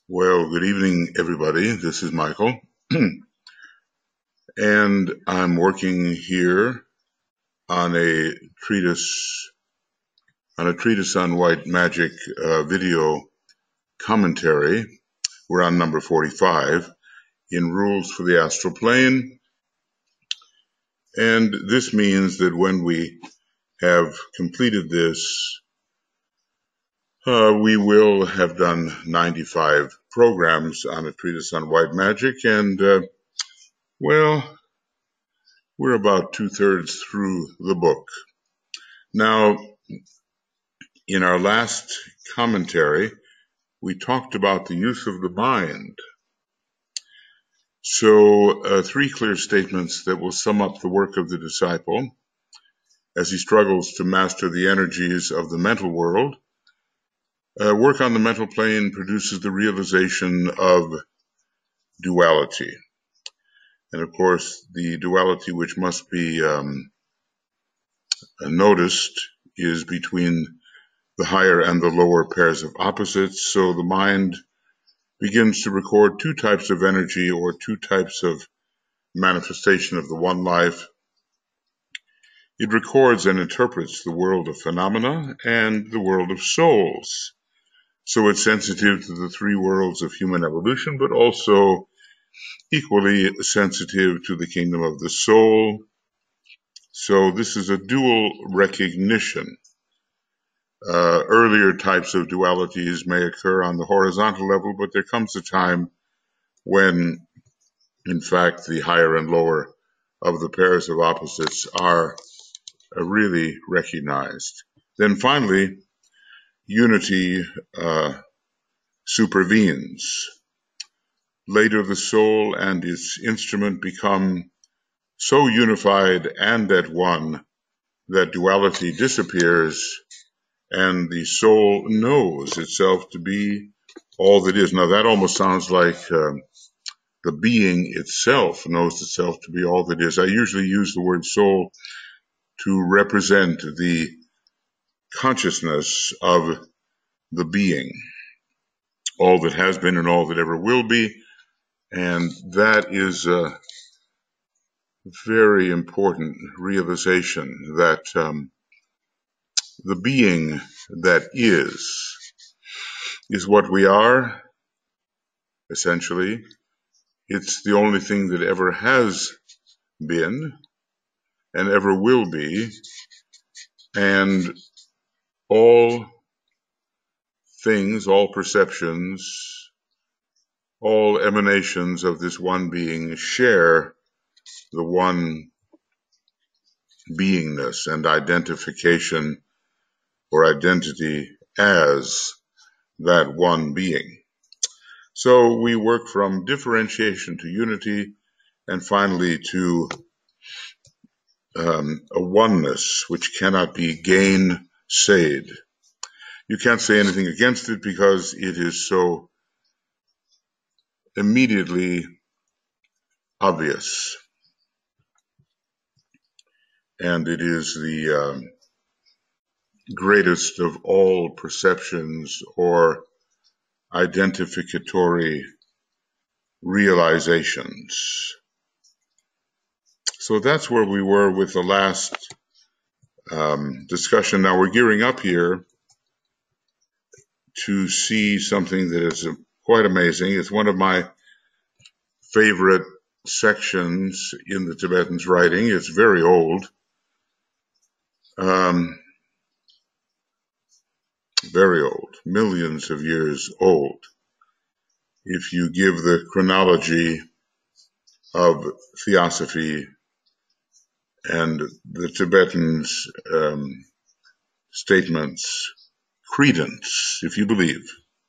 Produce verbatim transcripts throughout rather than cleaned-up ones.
Well, good evening, everybody. This is Michael, and I'm working here on a treatise on a treatise on white magic uh, video commentary. We're on number forty-five in Rules for the Astral Plane, and this means that when we have completed this, uh, we will have done ninety-five programs on a treatise on white magic, and uh, well. We're about two-thirds through the book. Now, in our last commentary, we talked about the use of the mind. So, uh, three clear statements that will sum up the work of the disciple as he struggles to master the energies of the mental world. Uh, work on the mental plane produces the realization of duality. And of course, the duality which must be um, noticed is between the higher and the lower pairs of opposites. So the mind begins to record two types of energy or two types of manifestation of the one life. It records and interprets the world of phenomena and the world of souls. So it's sensitive to the three worlds of human evolution, but also equally sensitive to the kingdom of the soul. So this is a dual recognition. Uh, earlier types of dualities may occur on the horizontal level, but there comes a time when, in fact, the higher and lower of the pairs of opposites are uh, really recognized. Then finally, unity uh, supervenes. Later, the soul and its instrument become so unified and at one that duality disappears and the soul knows itself to be all that is. Now, that almost sounds like uh, the being itself knows itself to be all that is. I usually use the word soul to represent the consciousness of the being, all that has been and all that ever will be. And that is a very important realization that um, the being that is, is what we are, essentially. It's the only thing that ever has been and ever will be, and all things, all perceptions, all emanations of this one being share the one beingness and identification or identity as that one being. So we work from differentiation to unity, and finally to um, a oneness which cannot be gainsayed. You can't say anything against it because it is so immediately obvious. And it is the um, greatest of all perceptions or identificatory realizations. So that's where we were with the last um, discussion. Now we're gearing up here to see something that is quite amazing. It's one of my favorite sections in the Tibetan's writing. It's very old, um, very old, millions of years old. If you give the chronology of theosophy and the Tibetans' um, statements credence, if you believe.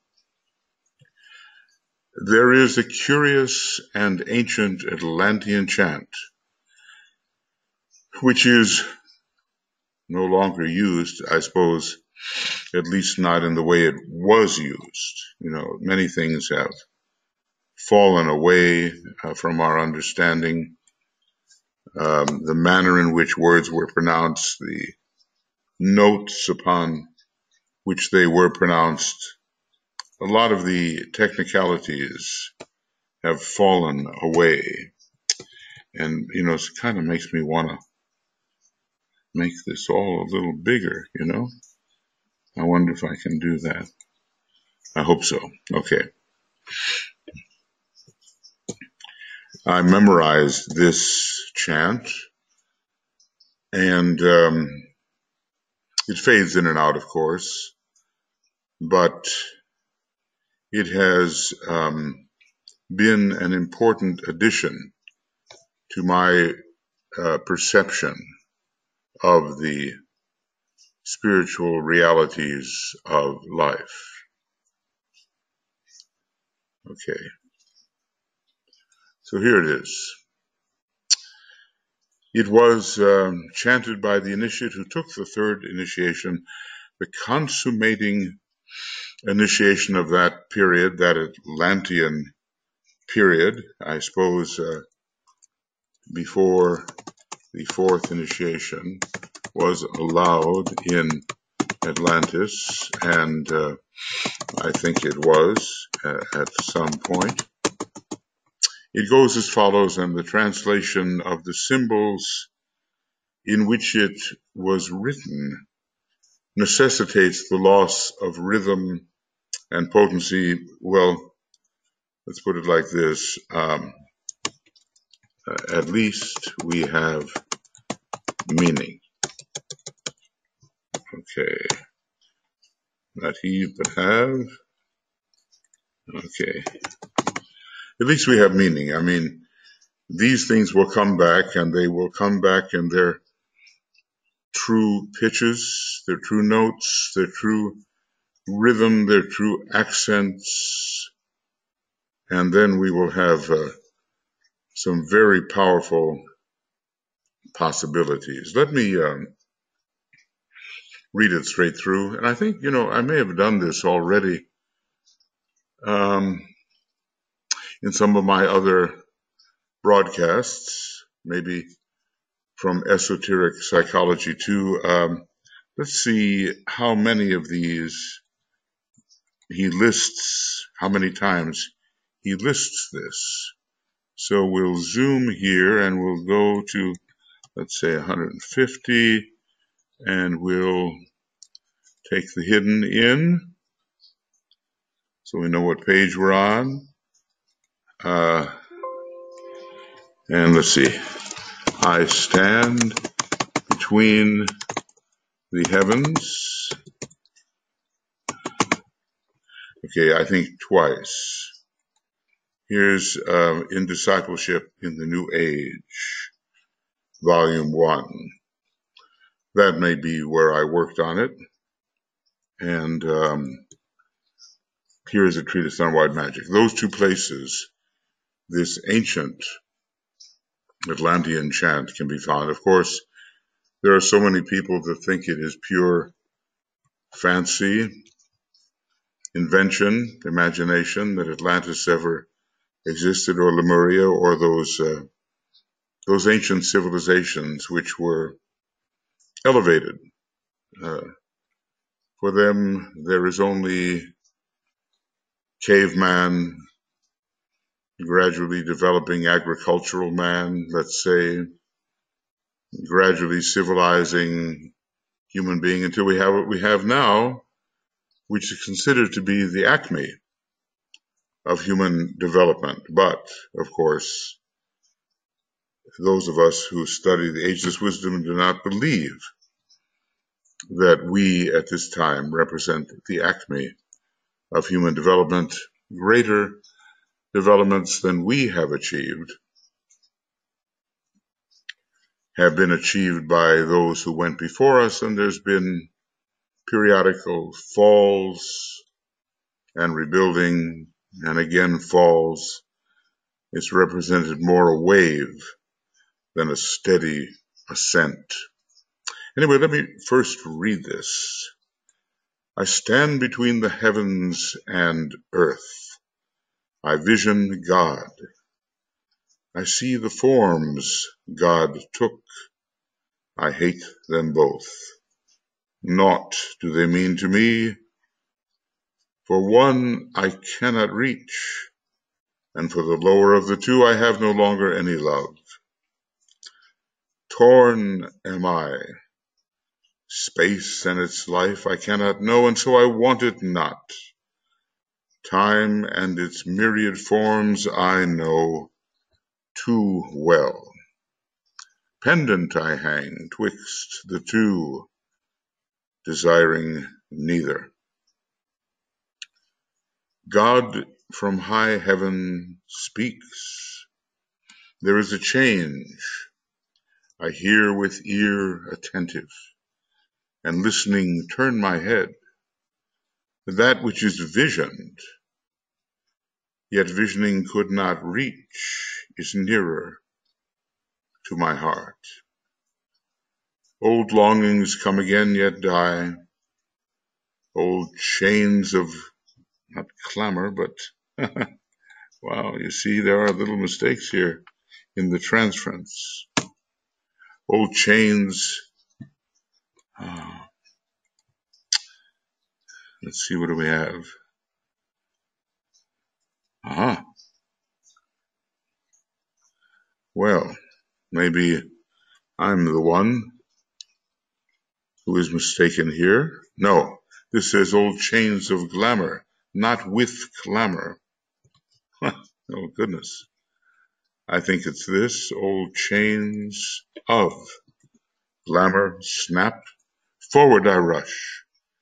There is a curious and ancient Atlantean chant, which is no longer used, I suppose, at least not in the way it was used. You know, many things have fallen away uh, from our understanding. Um, the manner in which words were pronounced, the notes upon which they were pronounced a lot of the technicalities have fallen away. And, you know, it kind of makes me want to make this all a little bigger, you know? I wonder if I can do that. I hope so. Okay. I memorized this chant, and um, it fades in and out, of course, but it has um, been an important addition to my uh, perception of the spiritual realities of life. Okay, so here it is. It was um, chanted by the initiate who took the third initiation, the consummating initiation of that period, that Atlantean period, I suppose, uh, before the fourth initiation was allowed in Atlantis, and uh, I think it was uh, at some point. It goes as follows, and the translation of the symbols in which it was written necessitates the loss of rhythm and potency. Well, let's put it like this. Um, at least we have meaning. Okay. Not he, but have. Okay. At least we have meaning. I mean, these things will come back, and they will come back in their true pitches, their true notes, their true rhythm, their true accents, and then we will have uh, some very powerful possibilities. Let me um, read it straight through, and I think, you know, I may have done this already um, in some of my other broadcasts, maybe from Esoteric Psychology too. Um, let's see how many of these he lists, how many times he lists this. So we'll zoom here and we'll go to, let's say, one hundred fifty, and we'll take the hidden in so we know what page we're on. Uh, and let's see. I stand between the heavens. Okay, I think twice. Here's uh, In Discipleship in the New Age, Volume one. That may be where I worked on it. And um, here's a treatise on white magic. Those two places, this ancient Atlantean chant can be found. Of course, there are so many people that think it is pure fancy, invention, imagination, that Atlantis ever existed, or Lemuria, or those uh, those ancient civilizations which were elevated. Uh, for them, there is only caveman, gradually developing agricultural man, let's say, gradually civilizing human being until we have what we have now, which is considered to be the acme of human development. But, of course, those of us who study the ageless wisdom do not believe that we at this time represent the acme of human development. Greater developments than we have achieved have been achieved by those who went before us, and there's been periodical falls and rebuilding, and again falls. It's represented more a wave than a steady ascent. Anyway, let me first read this. I stand between the heavens and earth. I vision God. I see the forms God took. I hate them both. Naught do they mean to me. For one I cannot reach, and for the lower of the two I have no longer any love. Torn am I. Space and its life I cannot know, and so I want it not. Time and its myriad forms I know too well. Pendant I hang twixt the two, desiring neither. God from high heaven speaks. There is a change. I hear with ear attentive, and listening turn my head. That which is visioned, yet visioning could not reach, is nearer to my heart. Old longings come again, yet die. Old chains of, not clamor, but, wow, you see, there are little mistakes here in the transference. Old chains, uh, let's see, what do we have? Aha. Well, maybe I'm the one who is mistaken here. No, this says old chains of glamour, not with clamor. Oh, goodness. I think it's this, old chains of glamour snapped. Forward I rush.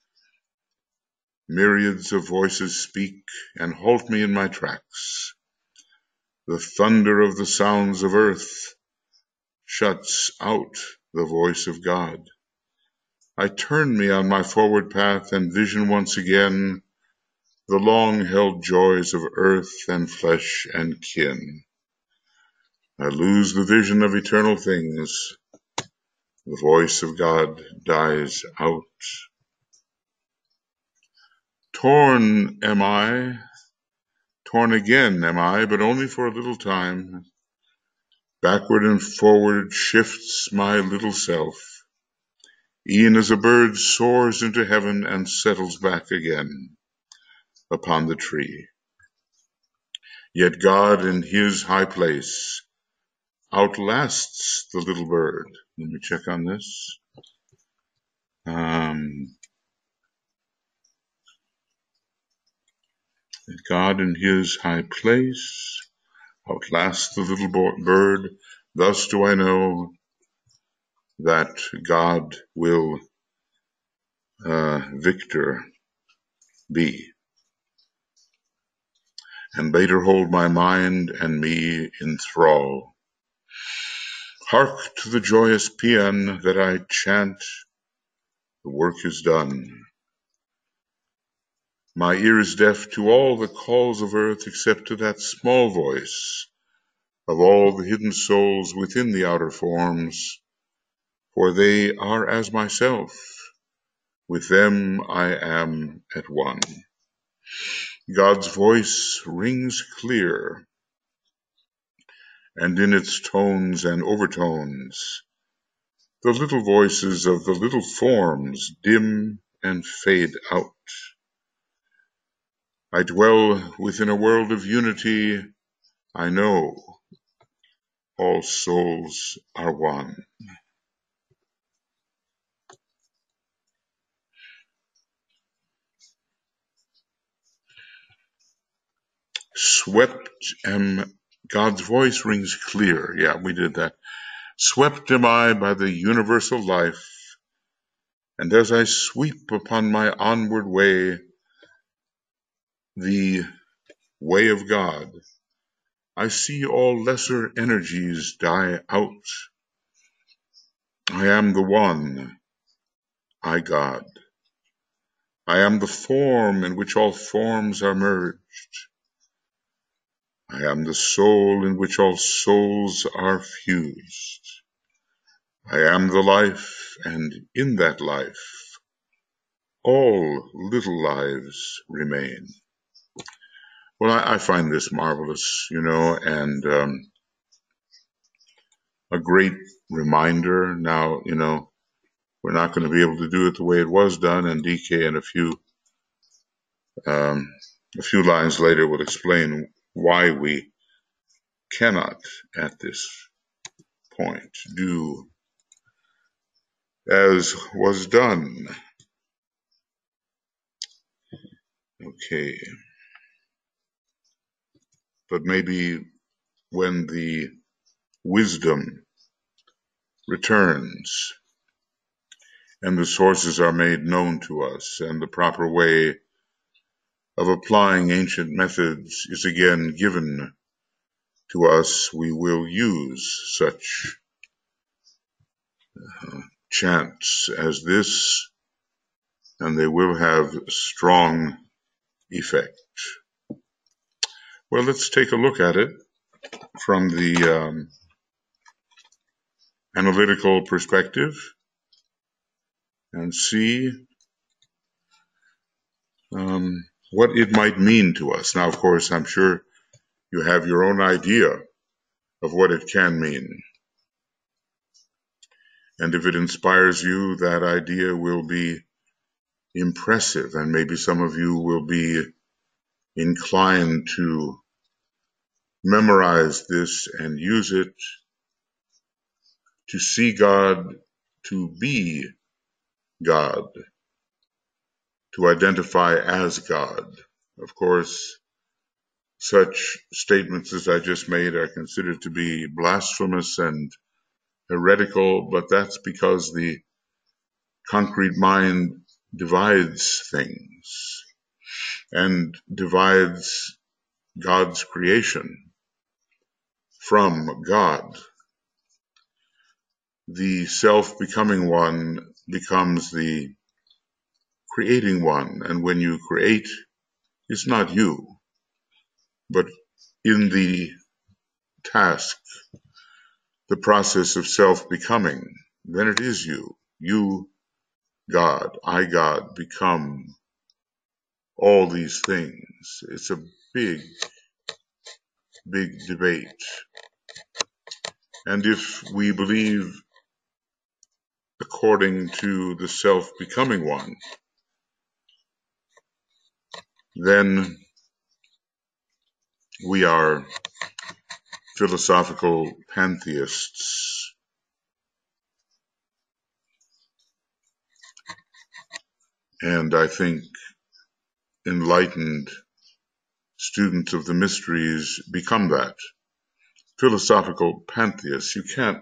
Myriads of voices speak and halt me in my tracks. The thunder of the sounds of earth shuts out the voice of God. I turn me on my forward path and vision once again the long-held joys of earth and flesh and kin. I lose the vision of eternal things. The voice of God dies out. Torn am I, torn again am I, but only for a little time. Backward and forward shifts my little self, e'en as a bird soars into heaven and settles back again upon the tree. Yet God in his high place outlasts the little bird. Let me check on this. Um, God in his high place outlasts the little bird. Thus do I know that God will uh, victor be. And later hold my mind and me in thrall. Hark to the joyous paean that I chant, the work is done. My ear is deaf to all the calls of earth except to that small voice of all the hidden souls within the outer forms, for they are as myself. With them I am at one. God's voice rings clear, and in its tones and overtones, the little voices of the little forms dim and fade out. I dwell within a world of unity. I know all souls are one. Swept am, God's voice rings clear. Yeah, we did that. Swept am I by the universal life, and as I sweep upon my onward way, the way of God, I see all lesser energies die out. I am the one, I God. I am the form in which all forms are merged. I am the soul in which all souls are fused. I am the life, and in that life, all little lives remain. Well, I, I find this marvelous, you know, and um, a great reminder. Now, you know, we're not going to be able to do it the way it was done, and D K and a few Um, a few lines later will explain why we cannot, at this point, do as was done. Okay, but maybe when the wisdom returns and the sources are made known to us and the proper way of applying ancient methods is again given to us, we will use such uh, chants as this, and they will have strong effect. Well, let's take a look at it from the um, analytical perspective and see um, what it might mean to us. Now, of course, I'm sure you have your own idea of what it can mean. And if it inspires you, that idea will be impressive, and maybe some of you will be inclined to memorize this and use it to see God, to be God, to identify as God. Of course, such statements as I just made are considered to be blasphemous and heretical, but that's because the concrete mind divides things and divides God's creation from God. The self-becoming one becomes the creating one, and when you create, it's not you, but in the task, the process of self-becoming, then it is you. You, God, I, God, become all these things. It's a big, big debate. And if we believe according to the self-becoming one, then we are philosophical pantheists. And I think enlightened students of the mysteries become that. Philosophical pantheists. You can't.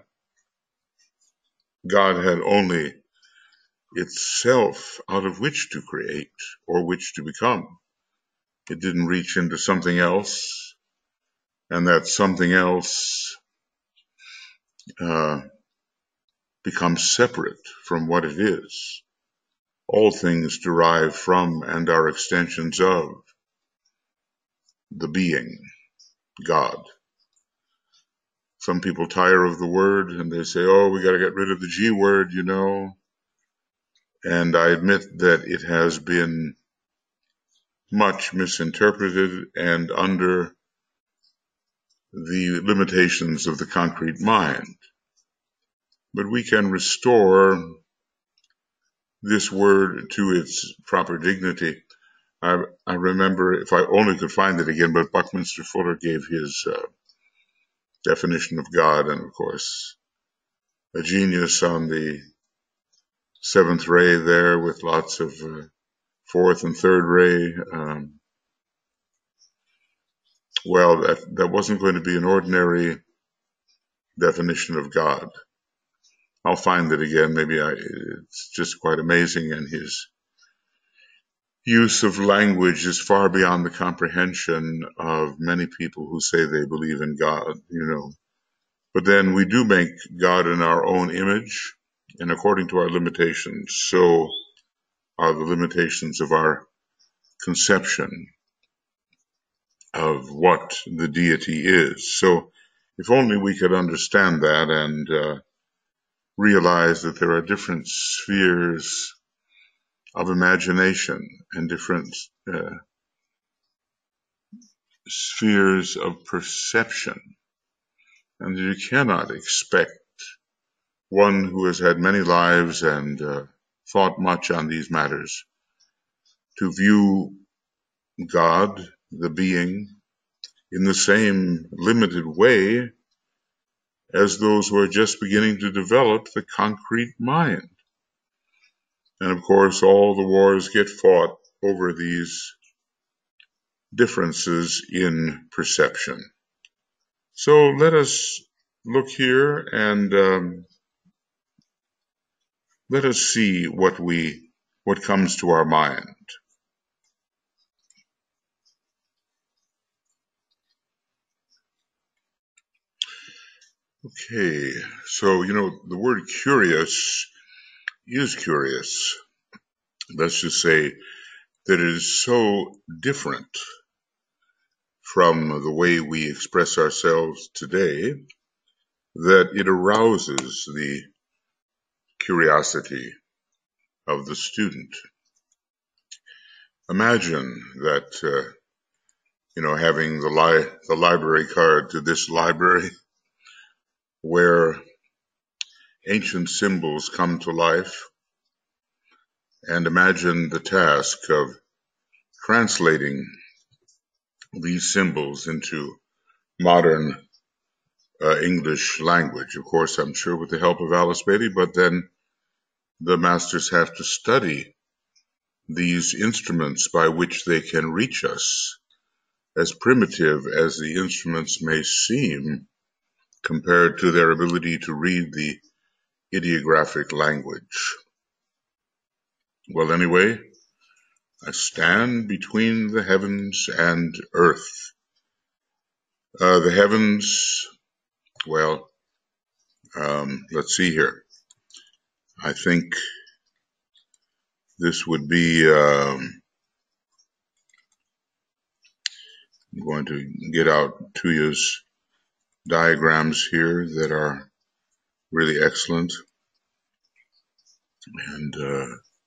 God had only itself out of which to create or which to become. It didn't reach into something else, and that something else uh, becomes separate from what it is. All things derive from and are extensions of the being, God. Some people tire of the word and they say, oh, we got to get rid of the G word, you know. And I admit that it has been much misinterpreted and under the limitations of the concrete mind. But we can restore this word to its proper dignity. I, I remember, if I only could find it again, but Buckminster Fuller gave his uh, definition of God, and of course, a genius on the seventh ray there with lots of uh, fourth and third ray. Um, well, that, that wasn't going to be an ordinary definition of God. I'll find it again. Maybe I, it's just quite amazing, and his use of language is far beyond the comprehension of many people who say they believe in God, you know. But then we do make God in our own image, and according to our limitations, so are the limitations of our conception of what the deity is. So if only we could understand that and uh, realize that there are different spheres of imagination and different uh, spheres of perception, and you cannot expect one who has had many lives and uh, thought much on these matters to view God, the being, in the same limited way as those who are just beginning to develop the concrete mind. And of course, all the wars get fought over these differences in perception. So let us look here and um, let us see what we what comes to our mind. Okay, so you know the word curious is curious. Let's just say that it is so different from the way we express ourselves today that it arouses the curiosity of the student. Imagine that, uh, you know, having the, li- the library card to this library where ancient symbols come to life, and imagine the task of translating these symbols into modern uh, English language. Of course, I'm sure with the help of Alice Bailey, but then the masters have to study these instruments by which they can reach us, as primitive as the instruments may seem compared to their ability to read the ideographic language. Well, anyway, I stand between the heavens and earth. Uh, the heavens, well, um, let's see here. I think this would be, um, I'm going to get out Tuya's diagrams here that are really excellent. And uh,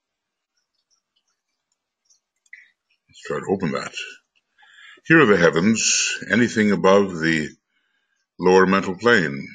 let's try to open that. Here are the heavens, anything above the lower mental plane.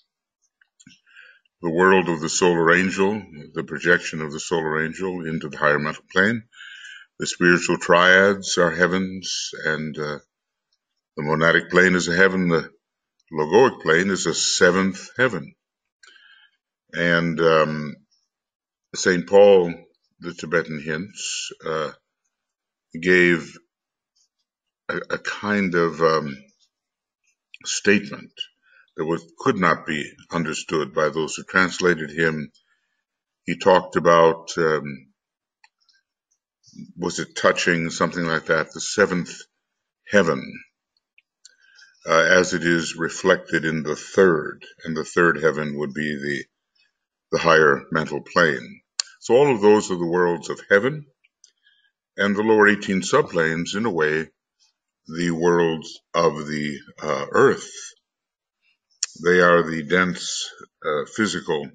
The world of the solar angel, the projection of the solar angel into the higher mental plane. The spiritual triads are heavens, and uh, the monadic plane is a heaven. The logoic plane is a seventh heaven. And um, Saint Paul, the Tibetan hints, uh, gave a, a kind of um, statement that was, could not be understood by those who translated him. He talked about, um, was it touching, something like that, the seventh heaven, uh, as it is reflected in the third, and the third heaven would be the, the higher mental plane. So all of those are the worlds of heaven, and the lower eighteen subplanes, in a way, the worlds of the uh, earth. They are the dense uh, physical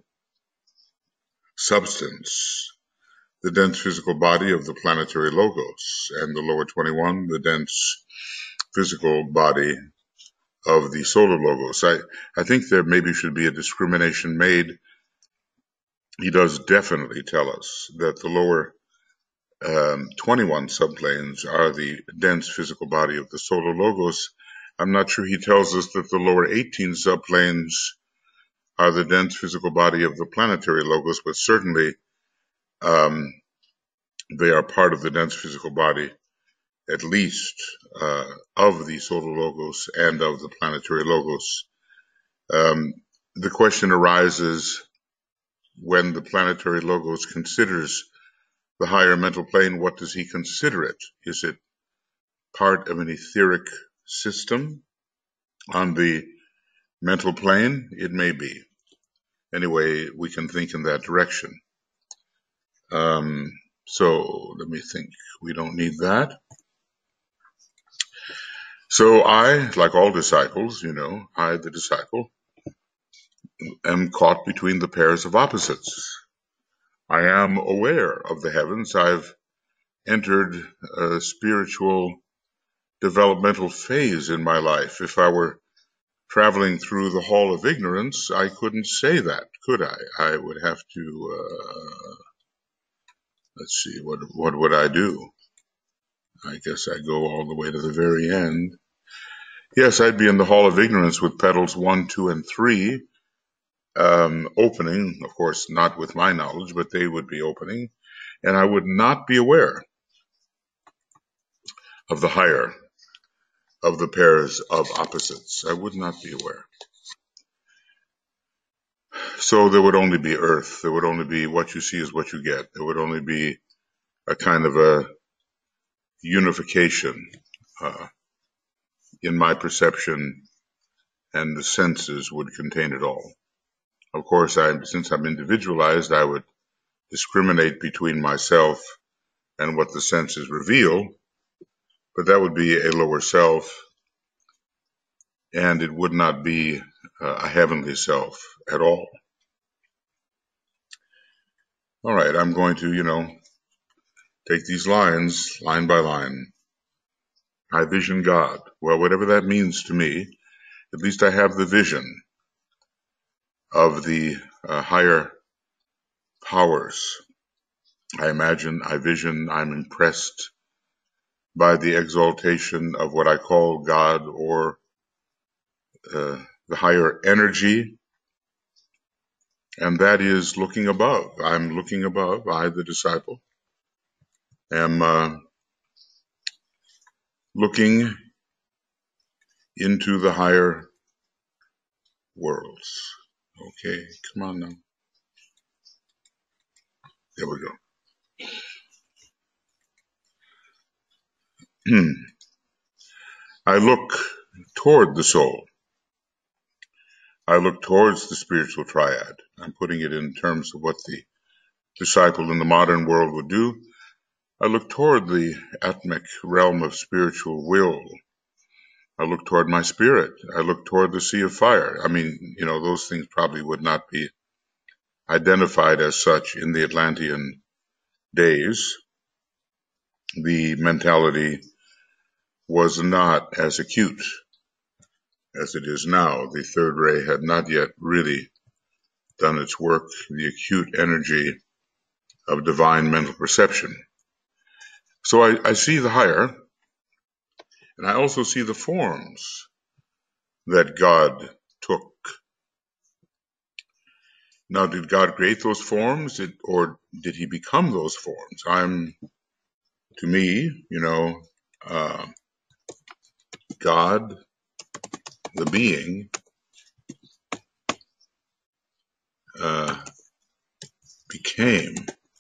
substance, the dense physical body of the planetary logos, and the lower twenty-one, the dense physical body of the solar logos. I, I think there maybe should be a discrimination made. He does definitely tell us that the lower um, twenty-one subplanes are the dense physical body of the solar logos. I'm not sure he tells us that the lower eighteen subplanes are the dense physical body of the planetary logos, but certainly um, they are part of the dense physical body, at least uh, of the solar logos and of the planetary logos. Um, the question arises when the planetary logos considers the higher mental plane, what does he consider it? Is it part of an etheric system on the mental plane? It may be. Anyway, we can think in that direction. Um, so let me think. We don't need that. So I, like all disciples, you know, I, the disciple, am caught between the pairs of opposites. I am aware of the heavens. I've entered a spiritual developmental phase in my life. If I were traveling through the hall of ignorance, I couldn't say that, could I? I would have to, uh, let's see, what what would I do? I guess I go all the way to the very end. Yes, I'd be in the Hall of Ignorance with petals one, two, and three, um, opening, of course, not with my knowledge, but they would be opening, and I would not be aware of the higher of the pairs of opposites. I would not be aware. So there would only be earth. There would only be what you see is what you get. There would only be a kind of a unification uh, in my perception, and the senses would contain it all. Of course, I, since I'm individualized, I would discriminate between myself and what the senses reveal, but that would be a lower self, and it would not be uh, a heavenly self at all. All right, I'm going to, you know, take these lines line by line. I vision God. Well, whatever that means to me, at least I have the vision of the uh, higher powers. I imagine, I vision, I'm impressed by the exaltation of what I call God, or uh, the higher energy, and that is looking above. I'm looking above. I, the disciple, am uh, looking into the higher worlds. Okay, come on now. There we go. Hmm. I look toward the soul. I look towards the spiritual triad. I'm putting it in terms of what the disciple in the modern world would do. I look toward the atmic realm of spiritual will. I look toward my spirit. I look toward the sea of fire. I mean, you know, those things probably would not be identified as such in the Atlantean days. The mentality was not as acute as it is now. The third ray had not yet really done its work, the acute energy of divine mental perception. So I, I see the higher, and I also see the forms that God took. Now, did God create those forms, did, or did he become those forms? I'm, to me, you know, uh, God, the being, uh, became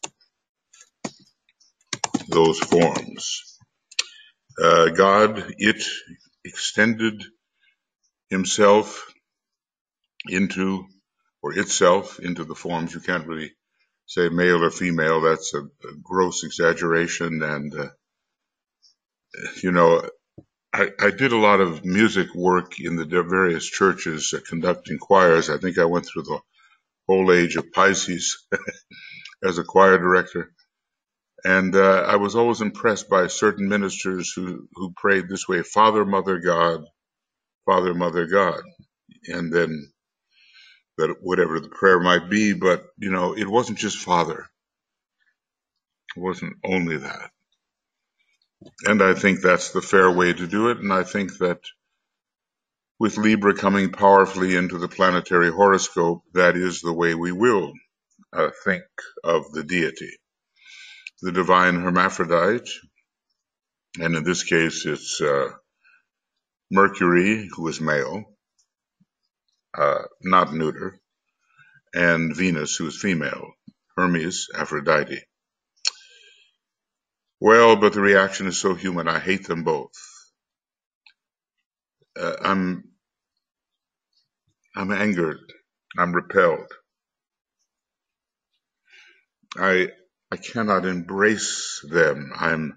those forms. Uh, God, it extended himself into, or itself into the forms. You can't really say male or female. That's a, a gross exaggeration. And, uh, you know, I, I did a lot of music work in the various churches, uh, conducting choirs. I think I went through the whole age of Pisces as a choir director. And uh, I was always impressed by certain ministers who, who prayed this way: Father, Mother, God, Father, Mother, God. And then that whatever the prayer might be, but, you know, it wasn't just Father. It wasn't only that. And I think that's the fair way to do it. And I think that with Libra coming powerfully into the planetary horoscope, that is the way we will uh, think of the deity. The divine hermaphrodite, and in this case it's uh, Mercury, who is male, uh, not neuter, and Venus, who is female, Hermes, Aphrodite. Well, but the reaction is so human. I hate them both. Uh, I'm, I'm angered. I'm repelled. I, I cannot embrace them. I'm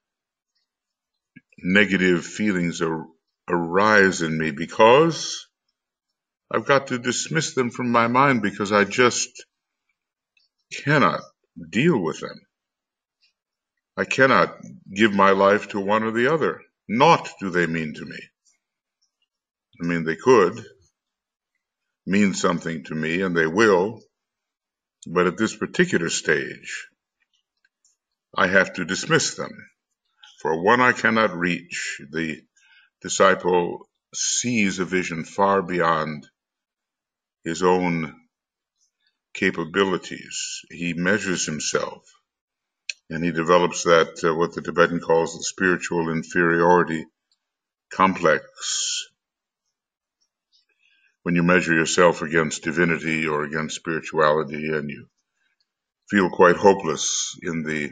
negative feelings ar- arise in me because I've got to dismiss them from my mind because I just cannot deal with them. I cannot give my life to one or the other. Naught do they mean to me. I mean, they could mean something to me, and they will, but at this particular stage, I have to dismiss them. For one I cannot reach. The disciple sees a vision far beyond his own capabilities. He measures himself, and he develops that, uh, what the Tibetan calls the spiritual inferiority complex. When you measure yourself against divinity or against spirituality, and you feel quite hopeless in the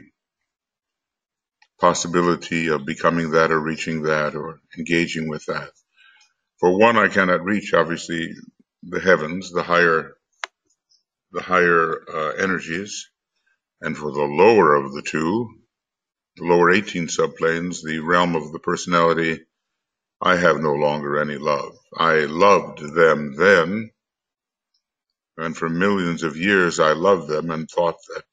possibility of becoming that or reaching that or engaging with that. For one I cannot reach, obviously, the heavens, the higher, the higher uh, energies, and for the lower of the two, the lower eighteen subplanes, the realm of the personality, I have no longer any love. I loved them then, and for millions of years I loved them and thought that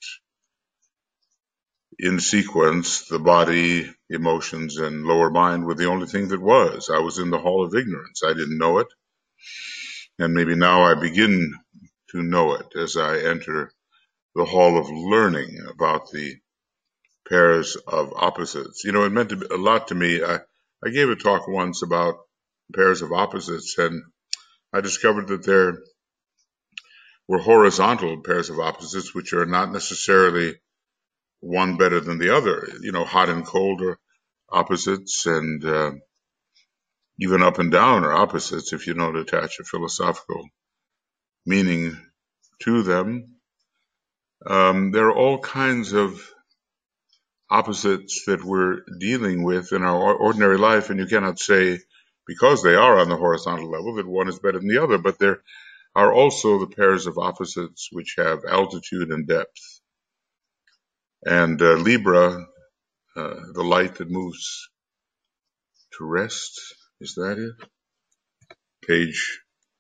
in sequence, the body, emotions, and lower mind were the only thing that was. I was in the hall of ignorance. I didn't know it. And maybe now I begin to know it as I enter the hall of learning about the pairs of opposites. You know, it meant a lot to me. I, I gave a talk once about pairs of opposites, and I discovered that there were horizontal pairs of opposites, which are not necessarily one better than the other. You know, hot and cold are opposites, and uh, even up and down are opposites if you don't attach a philosophical meaning to them. Um, there are all kinds of opposites that we're dealing with in our ordinary life, and you cannot say, because they are on the horizontal level, that one is better than the other, but there are also the pairs of opposites which have altitude and depth. And uh, Libra, uh, the light that moves to rest, is that it? Page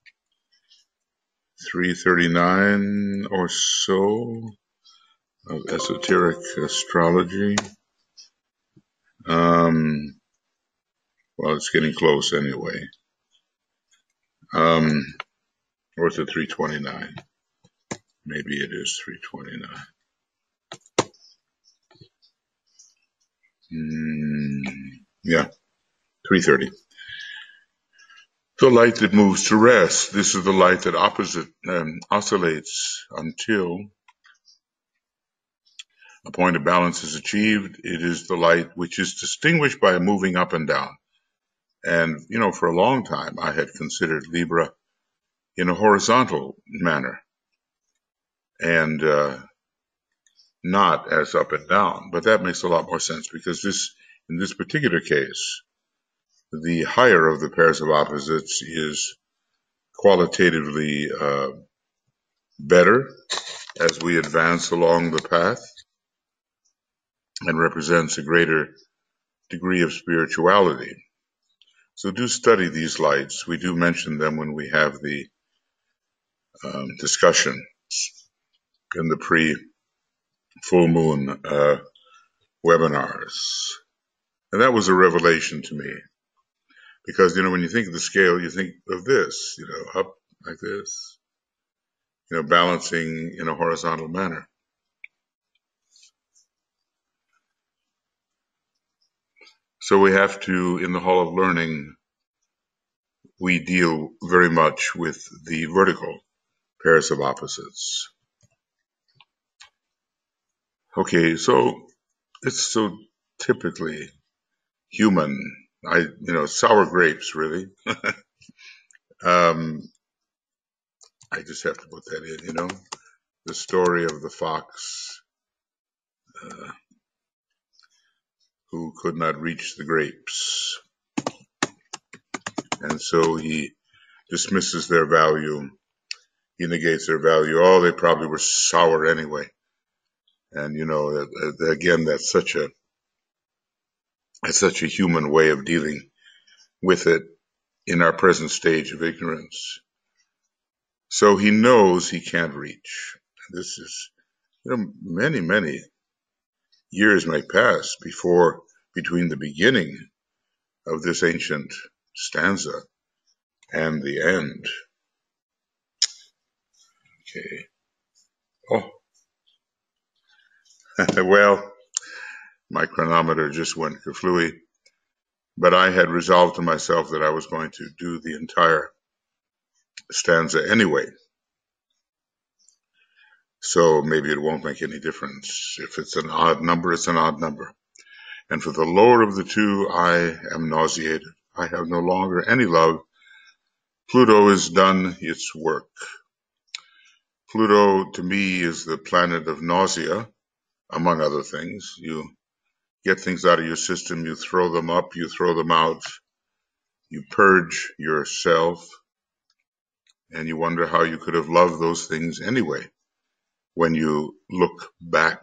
three thirty-nine or so of Esoteric Astrology. Um, well, it's getting close anyway. Um, or is it three twenty-nine? Maybe it is three twenty-nine. Mm, yeah, three thirty. The light that moves to rest. This is the light that opposite um, oscillates until a point of balance is achieved. It is the light which is distinguished by moving up and down. And, you know, for a long time, I had considered Libra in a horizontal manner and uh, not as up and down. But that makes a lot more sense because this, in this particular case, the higher of the pairs of opposites is qualitatively uh, better as we advance along the path and represents a greater degree of spirituality. So do study these lights. We do mention them when we have the um, discussion in the pre-full moon uh, webinars. And that was a revelation to me because, you know, when you think of the scale, you think of this, you know, up like this, you know, balancing in a horizontal manner. So we have to, in the Hall of Learning, we deal very much with the vertical pairs of opposites. Okay, so it's so typically human. I, you know, sour grapes, really. um, I just have to put that in, you know, the story of the fox uh, who could not reach the grapes. And so he dismisses their value. He negates their value. Oh, they probably were sour anyway. And, you know, again, that's such a, that's such a human way of dealing with it in our present stage of ignorance. So he knows he can't reach. This is, you know, many, many years may pass before, between the beginning of this ancient stanza and the end. Okay. Oh, well, My chronometer just went kaflooey, but I had resolved to myself that I was going to do the entire stanza anyway. So maybe it won't make any difference. If it's an odd number, it's an odd number. And for the lower of the two, I am nauseated. I have no longer any love. Pluto has done its work. Pluto, to me, is the planet of nausea, among other things. You get things out of your system, you throw them up, you throw them out, you purge yourself, and you wonder how you could have loved those things anyway when you look back.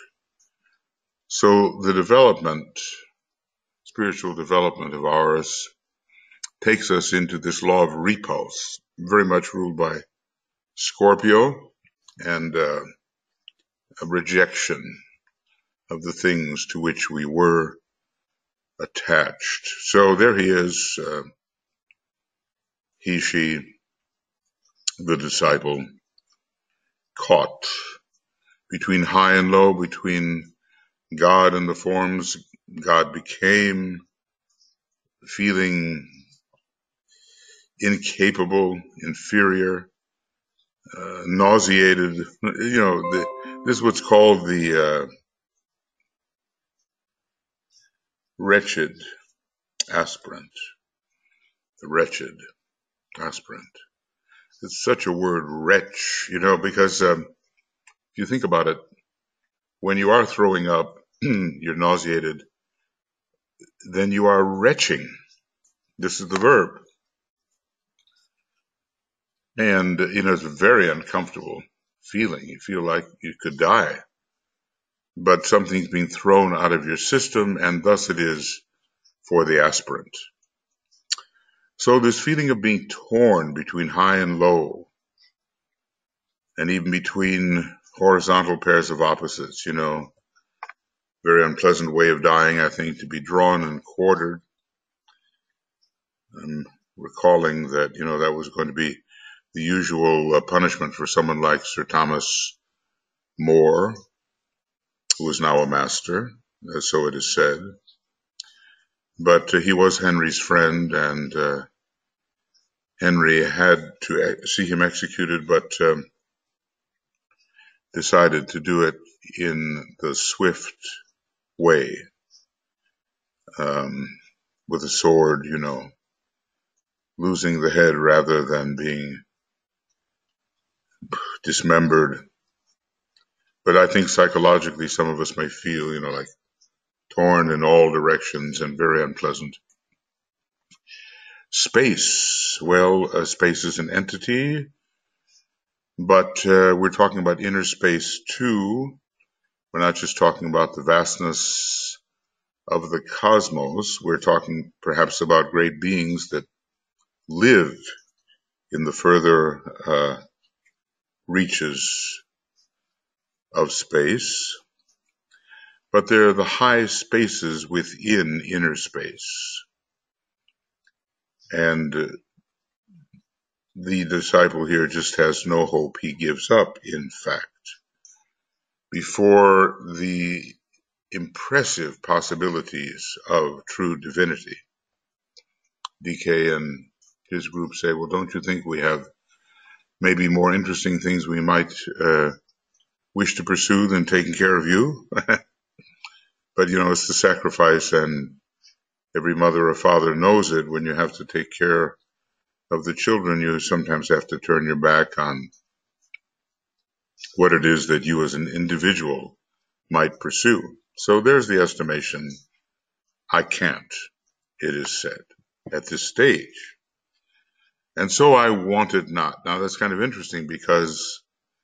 So the development, spiritual development of ours, takes us into this law of repulse, very much ruled by Scorpio, and uh, a rejection of the things to which we were attached. So there he is, uh, he, she, the disciple, caught between high and low, between God and the forms God became, feeling incapable, inferior, uh, nauseated. You know, the, this is what's called the uh, wretched aspirant. The wretched aspirant. It's such a word, wretch, you know, because um, if you think about it, when you are throwing up, you're nauseated, then you are retching. This is the verb. And, you know, it's a very uncomfortable feeling. You feel like you could die. But something's being thrown out of your system, and thus it is for the aspirant. So this feeling of being torn between high and low, and even between horizontal pairs of opposites, you know, very unpleasant way of dying, I think, to be drawn and quartered. I'm recalling that, you know, that was going to be the usual uh, punishment for someone like Sir Thomas More, who is now a master, uh, so it is said. But uh, he was Henry's friend, and uh, Henry had to see him executed, but um, decided to do it in the swift way, um, with a sword, you know, losing the head rather than being dismembered. But I think psychologically some of us may feel, you know, like torn in all directions and very unpleasant. Space. Well, uh, space is an entity, but uh, we're talking about inner space too. We're not just talking about the vastness of the cosmos. We're talking perhaps about great beings that live in the further uh, reaches of space. But they're the high spaces within inner space. And the disciple here just has no hope. He gives up, in fact, before the impressive possibilities of true divinity. D K and his group say, well, don't you think we have maybe more interesting things we might uh, wish to pursue than taking care of you? But, you know, it's the sacrifice, and every mother or father knows it. When you have to take care of the children, you sometimes have to turn your back on what it is that you as an individual might pursue. So there's the estimation. I can't, it is said, at this stage. And so I want it not. Now that's kind of interesting because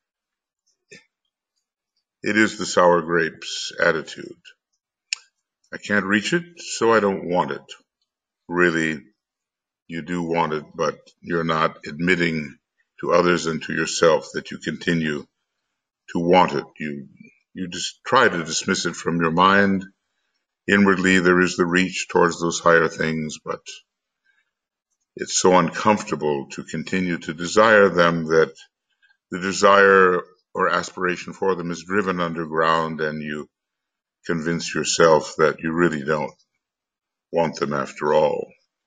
it is the sour grapes attitude. I can't reach it, so I don't want it. Really, you do want it, but you're not admitting to others and to yourself that you continue to want it. You you just try to dismiss it from your mind. Inwardly, there is the reach towards those higher things, but it's so uncomfortable to continue to desire them that the desire or aspiration for them is driven underground, and you convince yourself that you really don't want them after all.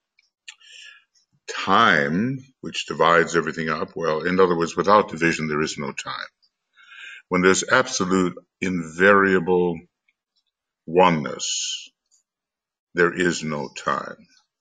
Time, which divides everything up, well, in other words, without division, there is no time. When there's absolute, invariable oneness, there is no time.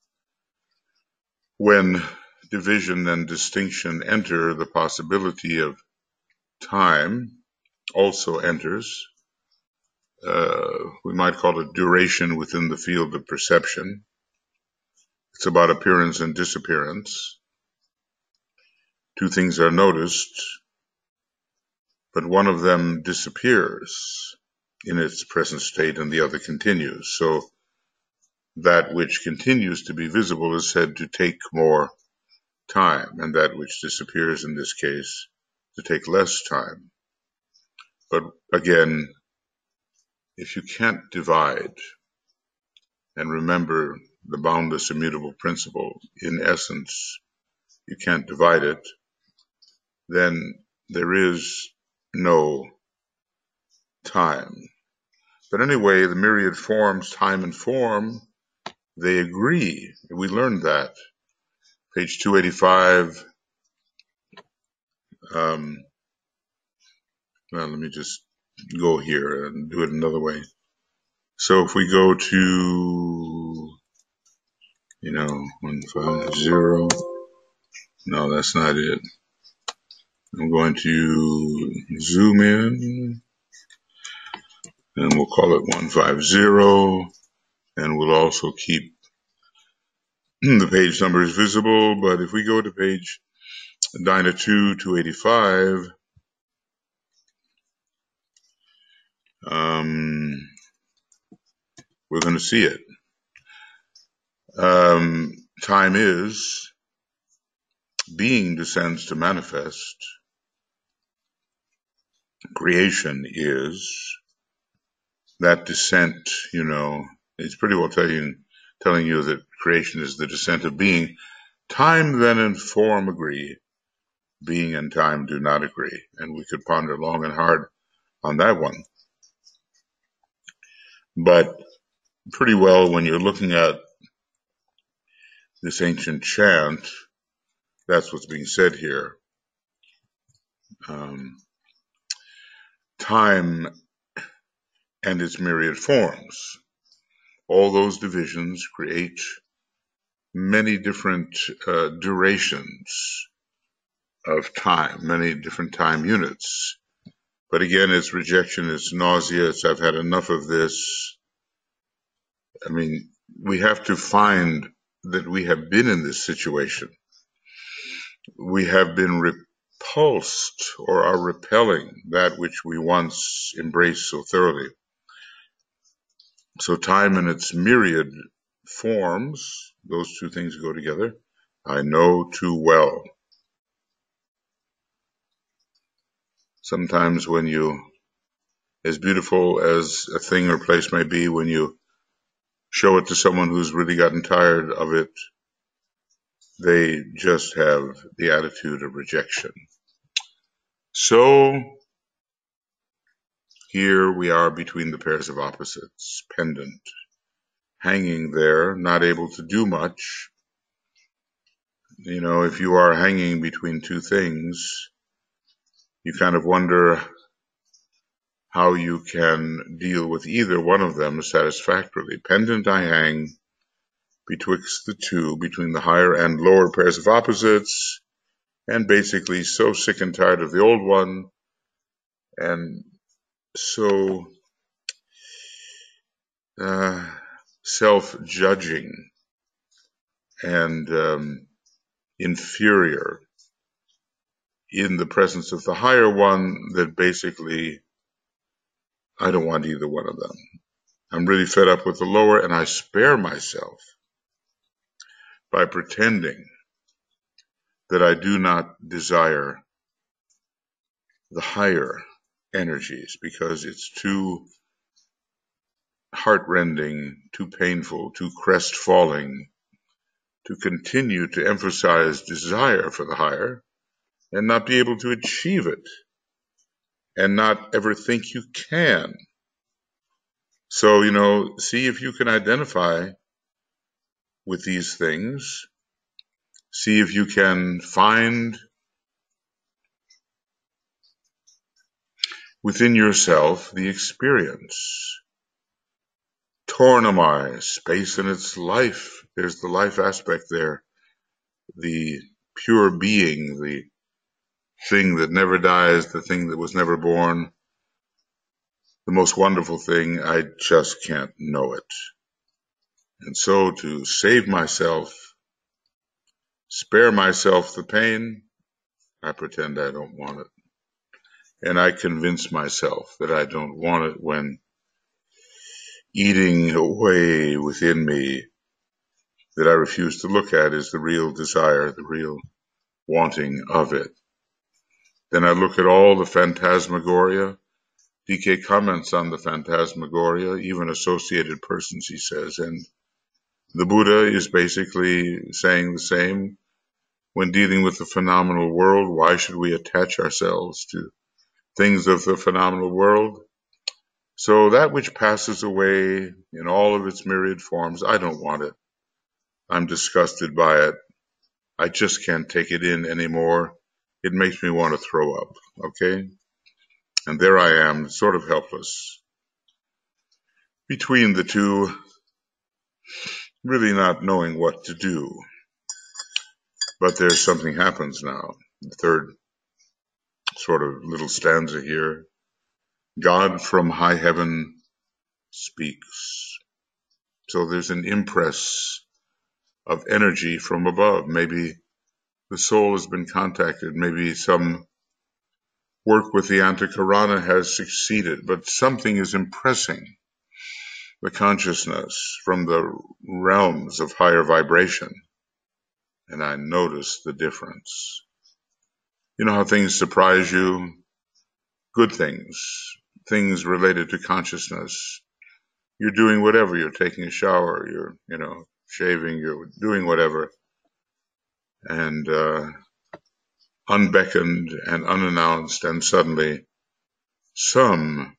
When division and distinction enter, the possibility of time also enters. Uh, we might call it duration within the field of perception. It's about appearance and disappearance. Two things are noticed, but one of them disappears in its present state and the other continues. So that which continues to be visible is said to take more time, and that which disappears in this case to take less time. But again, if you can't divide and remember the boundless immutable principle, in essence, you can't divide it, then there is no time. But anyway, the myriad forms, time and form, they agree. We learned that. Page two eighty-five. Um, well, let me just go here and do it another way. So if we go to, you know, one five zero. No, that's not it. I'm going to zoom in, and we'll call it one five zero, and we'll also keep the page numbers visible. But if we go to page Dyna two, two eighty-five, um, we're going to see it. Um, time is, being descends to manifest. Creation is, that descent, you know, it's pretty well telling, telling you that creation is the descent of being. Time then and form agree. Being and time do not agree. And we could ponder long and hard on that one. But pretty well, when you're looking at this ancient chant, that's what's being said here. Um, time and its myriad forms. All those divisions create many different uh, durations of time, many different time units. But again, it's rejection, it's nausea, it's I've had enough of this. I mean, we have to find that we have been in this situation. We have been repulsed or are repelling that which we once embraced so thoroughly. So time and its myriad forms, those two things go together. I know too well. Sometimes when you, as beautiful as a thing or place may be, when you show it to someone who's really gotten tired of it, they just have the attitude of rejection. So here we are between the pairs of opposites, pendant, hanging there, not able to do much. You know, if you are hanging between two things, you kind of wonder how you can deal with either one of them satisfactorily. Pendant I hang betwixt the two, between the higher and lower pairs of opposites, and basically so sick and tired of the old one, and so uh, self-judging and um, inferior in the presence of the higher one that basically I don't want either one of them. I'm really fed up with the lower, and I spare myself by pretending that I do not desire the higher energies because it's too heartrending, too painful, too crestfalling to continue to emphasize desire for the higher and not be able to achieve it and not ever think you can. So, you know, see if you can identify with these things. See if you can find within yourself the experience. Tornamai, space in its life. There's the life aspect there. The pure being, the thing that never dies, the thing that was never born. The most wonderful thing, I just can't know it. And so to save myself, spare myself the pain, I pretend I don't want it. And I convince myself that I don't want it when eating away within me that I refuse to look at is the real desire, the real wanting of it. Then I look at all the phantasmagoria. D K comments on the phantasmagoria, even associated persons, he says, and the Buddha is basically saying the same. When dealing with the phenomenal world, why should we attach ourselves to things of the phenomenal world? So that which passes away in all of its myriad forms, I don't want it. I'm disgusted by it. I just can't take it in anymore. It makes me want to throw up, okay? And there I am, sort of helpless between the two, really not knowing what to do. But there's something happens now. The third sort of little stanza here. God from high heaven speaks. So there's an impress of energy from above. Maybe the soul has been contacted. Maybe some work with the Antakarana has succeeded, but something is impressing the consciousness from the realms of higher vibration. And I notice the difference. You know how things surprise you? Good things, things related to consciousness. You're doing whatever. You're taking a shower. You're, you know, shaving. You're doing whatever. And uh, unbeckoned and unannounced, and suddenly some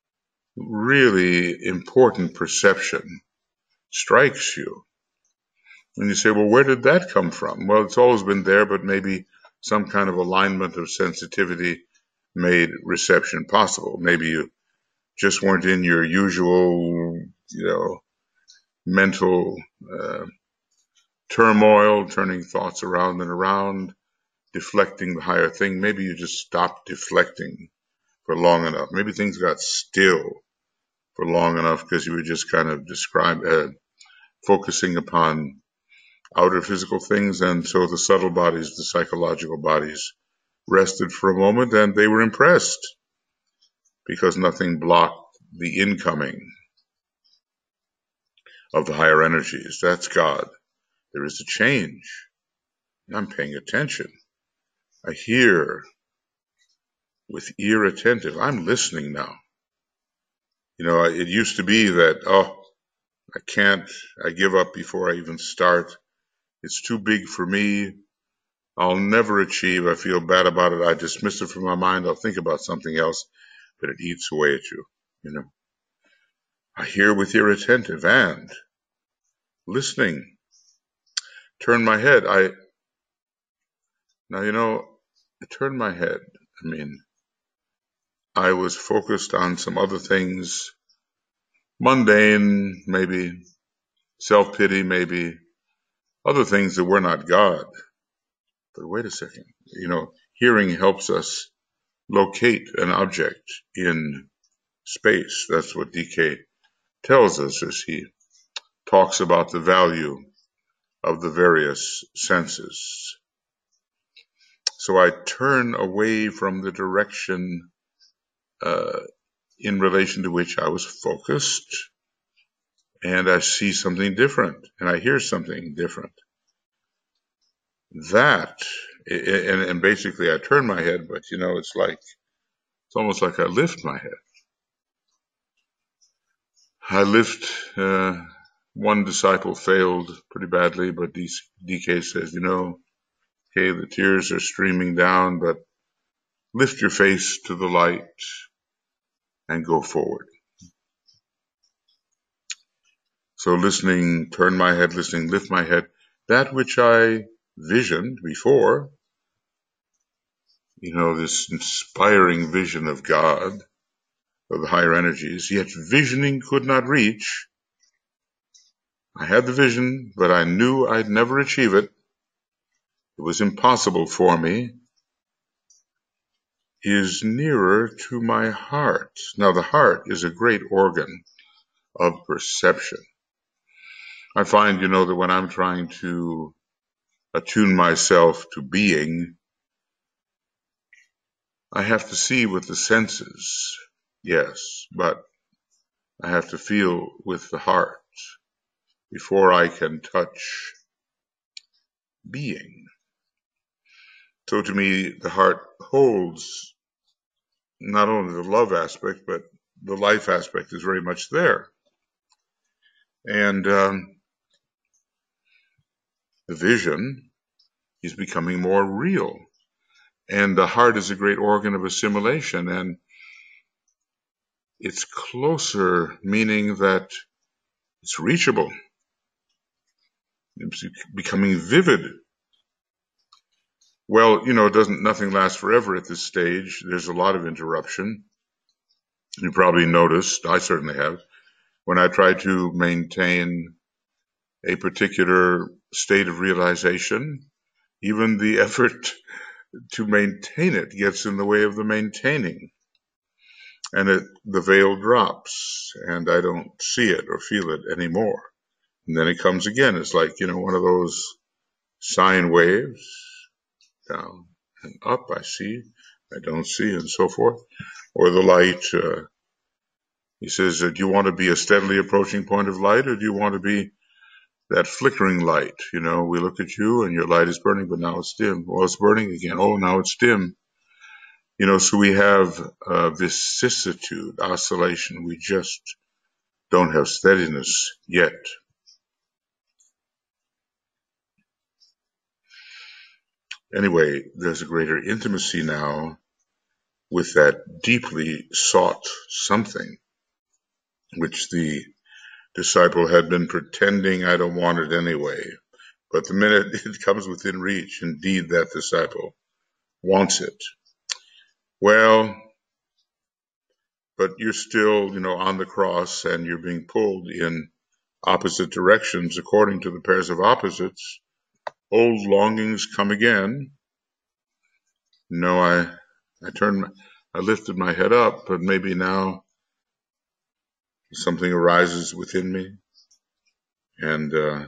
really important perception strikes you. And you say, well, where did that come from? Well, it's always been there, but maybe some kind of alignment of sensitivity made reception possible. Maybe you just weren't in your usual, you know, mental uh, turmoil, turning thoughts around and around, deflecting the higher thing. Maybe you just stopped deflecting for long enough. Maybe things got still for long enough because you were just kind of describe, uh, focusing upon outer physical things, and so the subtle bodies, the psychological bodies, rested for a moment, and they were impressed because nothing blocked the incoming of the higher energies. That's God. There is a change. I'm paying attention. I hear with ear attentive. I'm listening now. You know, it used to be that, oh, I can't, I give up before I even start. It's too big for me. I'll never achieve. I feel bad about it. I dismiss it from my mind. I'll think about something else, but it eats away at you, you know. I hear with ear attentive and listening. Turn my head. I, now, you know, I turned my head. I mean, I was focused on some other things, mundane, maybe, self-pity, maybe, other things that were not God. But wait a second, you know, hearing helps us locate an object in space. That's what D K tells us as he talks about the value of the various senses. So I turn away from the direction uh, in relation to which I was focused, and I see something different, and I hear something different. That, and, and basically I turn my head, but you know, it's like, it's almost like I lift my head. I lift, uh, one disciple failed pretty badly, but D K says, you know, okay, the tears are streaming down, but lift your face to the light and go forward. So listening, turn my head, listening, lift my head, that which I visioned before, you know, this inspiring vision of God, of the higher energies, yet visioning could not reach. I had the vision, but I knew I'd never achieve it. It was impossible for me, is nearer to my heart. Now, the heart is a great organ of perception. I find, you know, that when I'm trying to attune myself to being, I have to see with the senses, yes, but I have to feel with the heart before I can touch being. So to me, the heart holds not only the love aspect, but the life aspect is very much there. And um, the vision is becoming more real. And the heart is a great organ of assimilation, and it's closer, meaning that it's reachable. It's becoming vivid. Well, you know, it doesn't, nothing lasts forever at this stage. There's a lot of interruption. You probably noticed, I certainly have, when I try to maintain a particular state of realization, even the effort to maintain it gets in the way of the maintaining. And it, the veil drops, and I don't see it or feel it anymore. And then it comes again. It's like, you know, one of those sine waves, down and up, I see, I don't see, and so forth. Or the light, uh, he says, uh, do you want to be a steadily approaching point of light, or do you want to be that flickering light? You know, we look at you and your light is burning, but now it's dim. Well, it's burning again. Oh, now it's dim. You know, so we have uh, vicissitude, oscillation. We just don't have steadiness yet. Anyway, there's a greater intimacy now with that deeply sought something, which the disciple had been pretending, I don't want it anyway. But the minute it comes within reach, indeed that disciple wants it. Well, but you're still, you know, on the cross, and you're being pulled in opposite directions according to the pairs of opposites. Old longings come again. No, I, I turned, I lifted my head up, but maybe now something arises within me, and uh,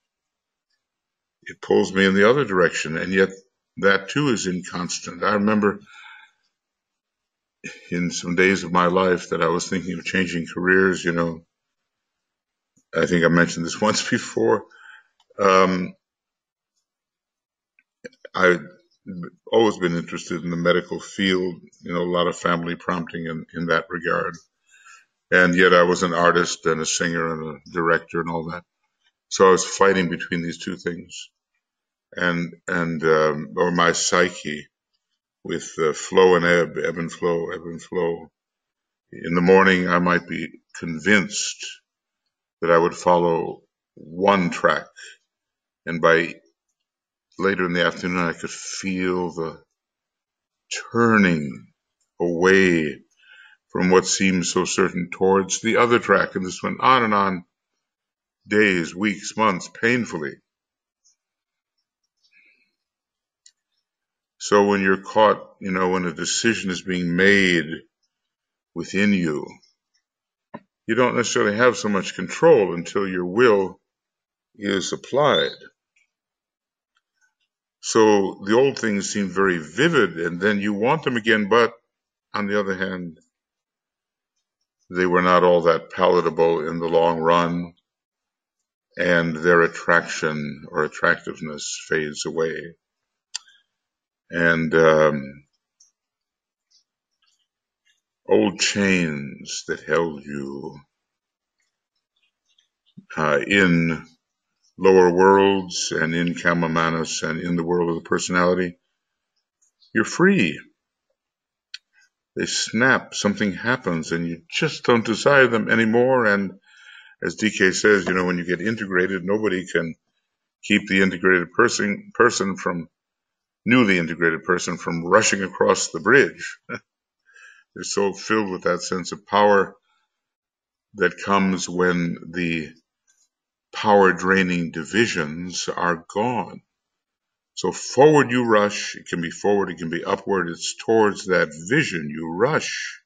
it pulls me in the other direction, and yet that too is inconstant. I remember in some days of my life that I was thinking of changing careers, you know. I think I mentioned this once before. Um, I've always been interested in the medical field, you know, a lot of family prompting in, in that regard. And yet I was an artist and a singer and a director and all that. So I was fighting between these two things. And, and, um, or my psyche with uh, flow and ebb, ebb and flow, ebb and flow. In the morning, I might be convinced that I would follow one track. And by later in the afternoon, I could feel the turning away from what seemed so certain towards the other track. And this went on and on, days, weeks, months, painfully. So when you're caught, you know, when a decision is being made within you, you don't necessarily have so much control until your will is applied. So the old things seem very vivid, and then you want them again, but on the other hand, they were not all that palatable in the long run, and their attraction or attractiveness fades away. And um, old chains that held you uh, in lower worlds and in Kama Manas and in the world of the personality, you're free. They snap, something happens, and you just don't desire them anymore, and as D K says, you know, when you get integrated, nobody can keep the integrated person person from newly integrated person from rushing across the bridge. They're so filled with that sense of power that comes when the power draining divisions are gone. So forward you rush. It can be forward, it can be upward. It's towards that vision you rush.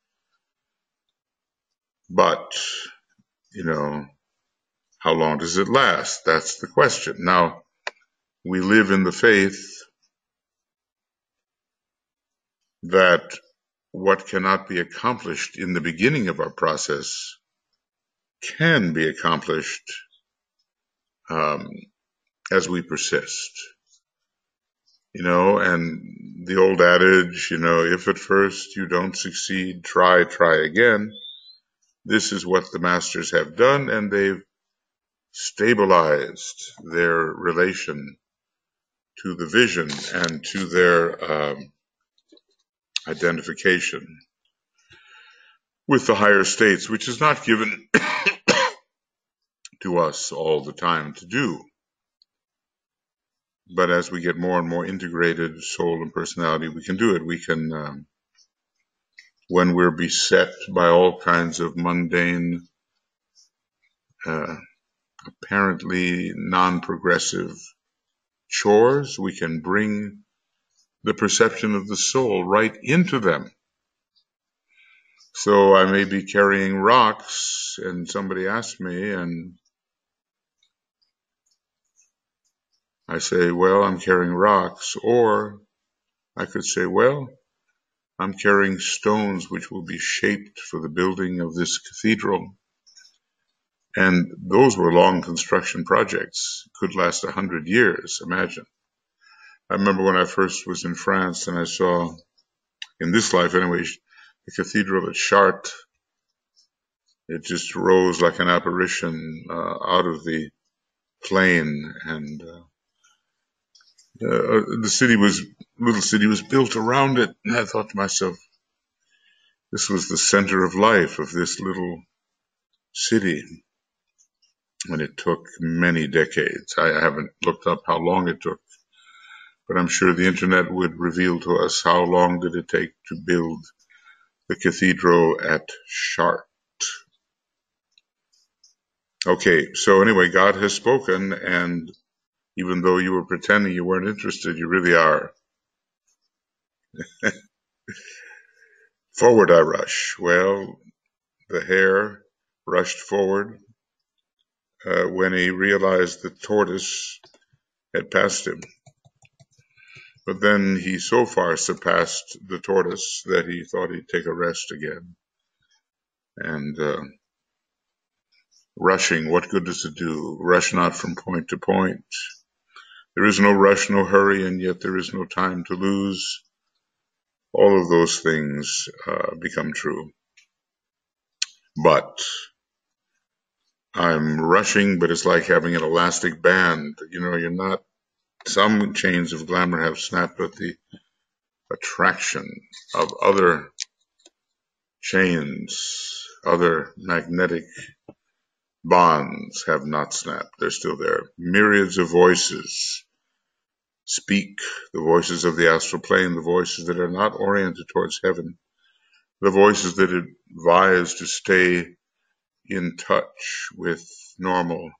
But, you know, how long does it last? That's the question. Now, we live in the faith that what cannot be accomplished in the beginning of our process can be accomplished um, as we persist. You know, and the old adage, you know, if at first you don't succeed, try, try again. This is what the masters have done, and they've stabilized their relation to the vision and to their um, identification with the higher states, which is not given to us all the time to do. But as we get more and more integrated soul and personality, we can do it. We can, um, when we're beset by all kinds of mundane, uh, apparently non-progressive chores, we can bring the perception of the soul right into them. So I may be carrying rocks and somebody asks me and I say, well, I'm carrying rocks, or I could say, well, I'm carrying stones which will be shaped for the building of this cathedral. And those were long construction projects, could last a hundred years, imagine. I remember when I first was in France and I saw, in this life anyway, the cathedral at Chartres. It just rose like an apparition uh, out of the plain, and uh, uh, the city was, little city was built around it. And I thought to myself, this was the center of life of this little city. And it took many decades. I haven't looked up how long it took, but I'm sure the internet would reveal to us how long did it take to build the cathedral at Chartres. Okay, so anyway, God has spoken, and even though you were pretending you weren't interested, you really are. Forward I rush. Well, the hare rushed forward uh, when he realized the tortoise had passed him. But then he so far surpassed the tortoise that he thought he'd take a rest again. And uh, rushing, what good does it do? Rush not from point to point. There is no rush, no hurry, and yet there is no time to lose. All of those things uh, become true. But I'm rushing, but it's like having an elastic band. You know, you're not, some chains of glamour have snapped, but the attraction of other chains, other magnetic bonds have not snapped. They're still there. Myriads of voices speak, the voices of the astral plane, the voices that are not oriented towards heaven, the voices that advise to stay in touch with normal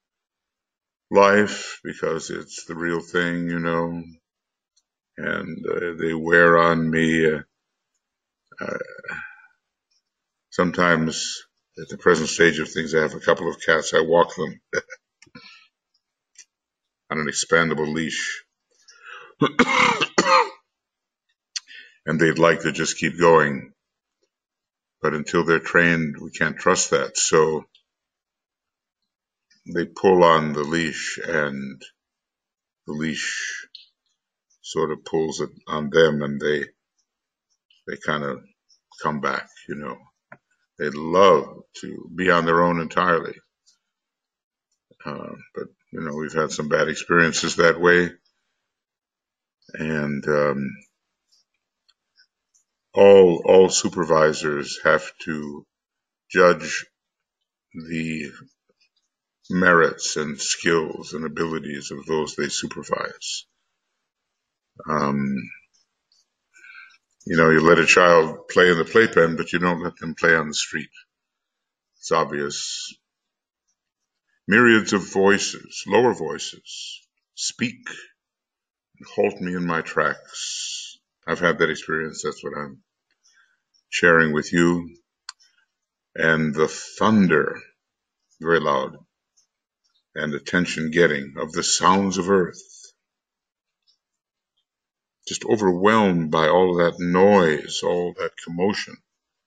life because it's the real thing, you know, and uh, they wear on me. Uh, uh, sometimes at the present stage of things, I have a couple of cats. I walk them on an expandable leash. And they'd like to just keep going. But until they're trained, we can't trust that. So they pull on the leash, and the leash sort of pulls it on them, and they they kind of come back, you know. They love to be on their own entirely. Uh, but, you know, we've had some bad experiences that way. And um, all all supervisors have to judge the merits and skills and abilities of those they supervise. Um, you know, you let a child play in the playpen, but you don't let them play on the street. It's obvious. Myriads of voices, lower voices, speak and halt me in my tracks. I've had that experience. That's what I'm sharing with you. And the thunder, very loud, and attention-getting of the sounds of earth, just overwhelmed by all of that noise, all that commotion,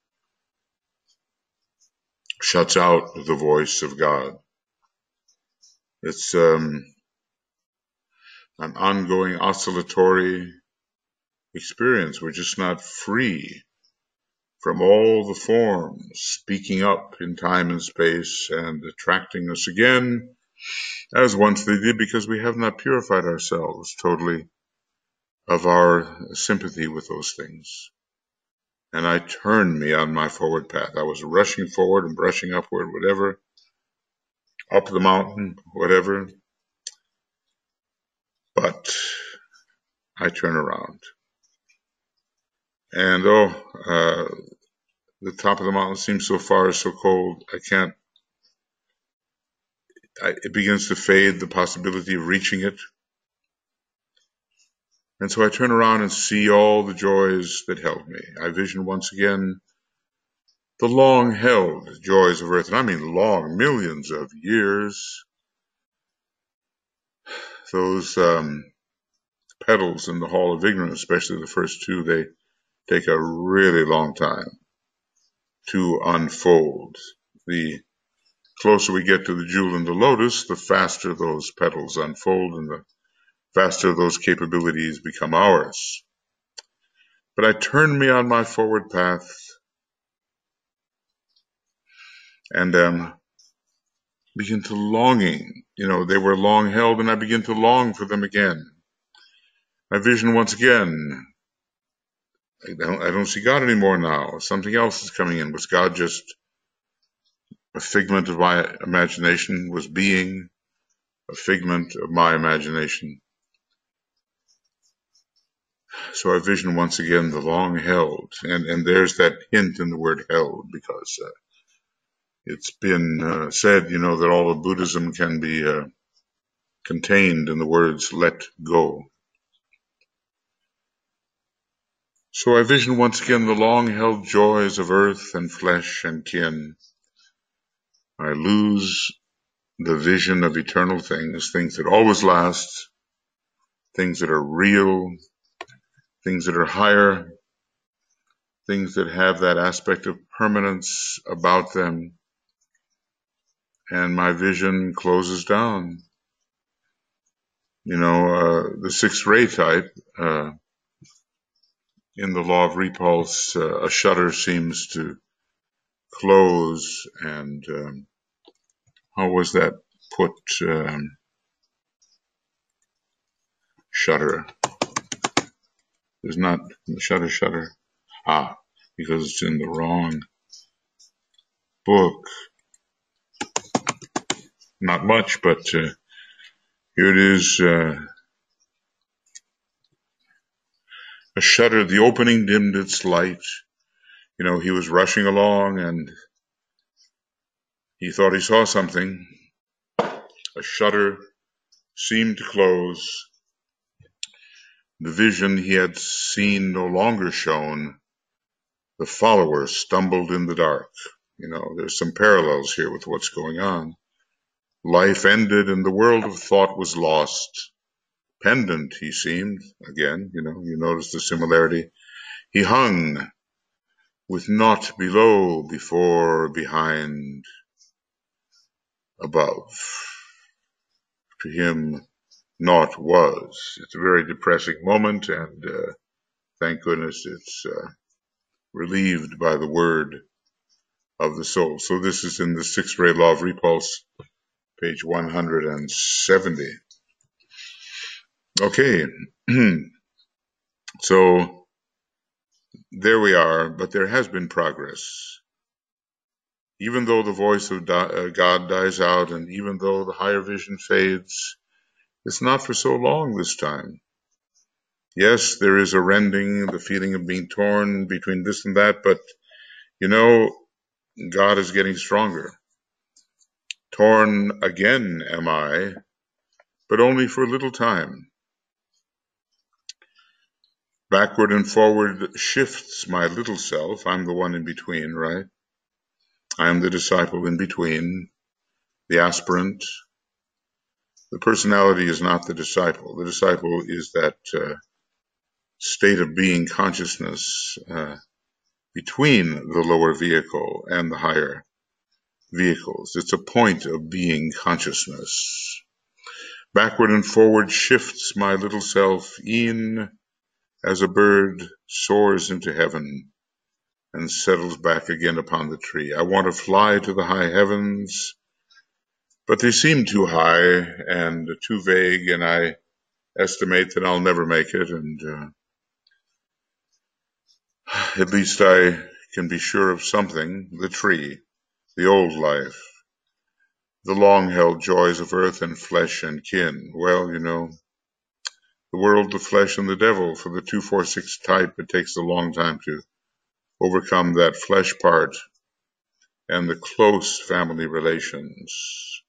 shuts out the voice of God. It's um, an ongoing oscillatory experience. We're just not free from all the forms speaking up in time and space and attracting us again, as once they did, because we have not purified ourselves totally of our sympathy with those things. And I turned me on my forward path. I was rushing forward and brushing upward, whatever, up the mountain, whatever. But I turn around. And oh, uh, the top of the mountain seems so far, so cold, I can't, I, it begins to fade, the possibility of reaching it. And so I turn around and see all the joys that held me. I vision once again the long-held joys of earth, and I mean long, millions of years. Those um, petals in the Hall of Ignorance, especially the first two, they take a really long time to unfold. The closer we get to the jewel and the lotus, the faster those petals unfold and the faster those capabilities become ours. But I turn me on my forward path and um, begin to longing. You know, they were long held, and I begin to long for them again. I vision once again. I don't, I don't see God anymore now. Something else is coming in. Was God just a figment of my imagination? Was being a figment of my imagination? So I vision once again the long held, and, and there's that hint in the word held, because uh, it's been uh, said, you know, that all of Buddhism can be uh, contained in the words let go. So I vision once again the long-held joys of earth and flesh and kin. I lose the vision of eternal things, things that always last, things that are real, things that are higher, things that have that aspect of permanence about them. And my vision closes down. You know, uh, the sixth ray type, uh, in the law of repulse, uh, a shutter seems to close, and um, how was that put? Um, shutter. There's not shutter, shutter. Ah, because it's in the wrong book. Not much, but uh, here it is. Uh, a shutter. The opening dimmed its light. You know, he was rushing along, and he thought he saw something. A shutter seemed to close. The vision he had seen no longer shone. The follower stumbled in the dark. You know, there's some parallels here with what's going on. Life ended and the world of thought was lost. Pendant, he seemed. Again, you know, you notice the similarity. He hung with naught below, before, behind, above. To him, naught was. It's a very depressing moment, and uh, thank goodness it's uh, relieved by the word of the soul. So this is in the Sixth Ray Law of Repulse, page one hundred seventy. Okay, so there we are, but there has been progress. Even though the voice of God dies out, and even though the higher vision fades, it's not for so long this time. Yes, there is a rending, the feeling of being torn between this and that, but you know, God is getting stronger. Torn again am I, but only for a little time. Backward and forward shifts my little self. I'm the one in between, right? I'm the disciple in between, the aspirant. The personality is not the disciple. The disciple is that uh, state of being consciousness uh, between the lower vehicle and the higher vehicles. It's a point of being consciousness. Backward and forward shifts my little self, e'en as a bird soars into heaven and settles back again upon the tree. I want to fly to the high heavens, but they seem too high and too vague, and I estimate that I'll never make it, and uh, at least I can be sure of something, the tree, the old life, the long-held joys of earth and flesh and kin. Well, you know, the world, the flesh, and the devil. For the two four six type, it takes a long time to overcome that flesh part and the close family relations.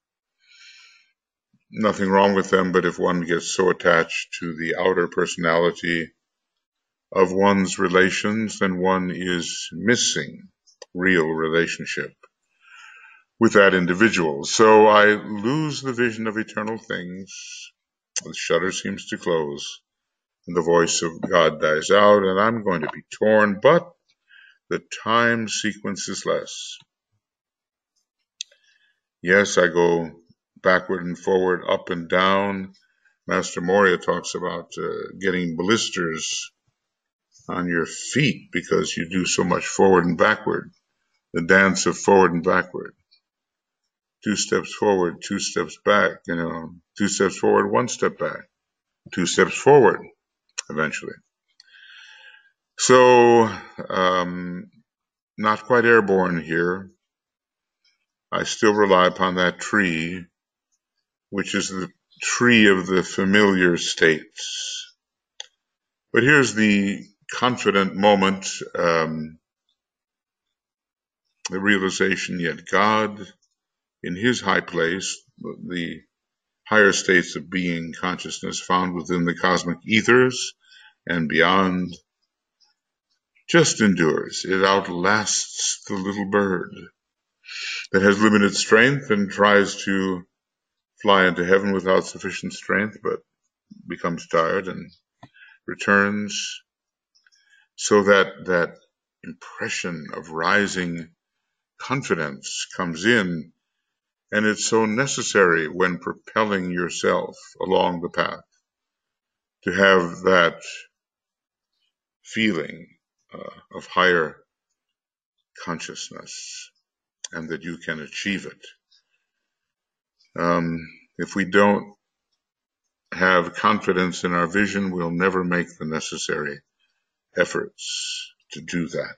Nothing wrong with them, but if one gets so attached to the outer personality of one's relations, then one is missing real relationship with that individual. So I lose the vision of eternal things. The shutter seems to close, and the voice of God dies out, and I'm going to be torn, but the time sequence is less. Yes, I go backward and forward, up and down. Master Moria talks about uh, getting blisters on your feet because you do so much forward and backward. The dance of forward and backward. Two steps forward, two steps back, you know, two steps forward, one step back, two steps forward, eventually. So, um, not quite airborne here. I still rely upon that tree, which is the tree of the familiar states. But here's the confident moment, um, the realization, yet God, in his high place, the higher states of being consciousness found within the cosmic ethers and beyond, just endures. It outlasts the little bird that has limited strength and tries to fly into heaven without sufficient strength, but becomes tired and returns. So that that impression of rising confidence comes in, and it's so necessary when propelling yourself along the path to have that feeling uh, of higher consciousness and that you can achieve it. Um, if we don't have confidence in our vision, we'll never make the necessary efforts to do that.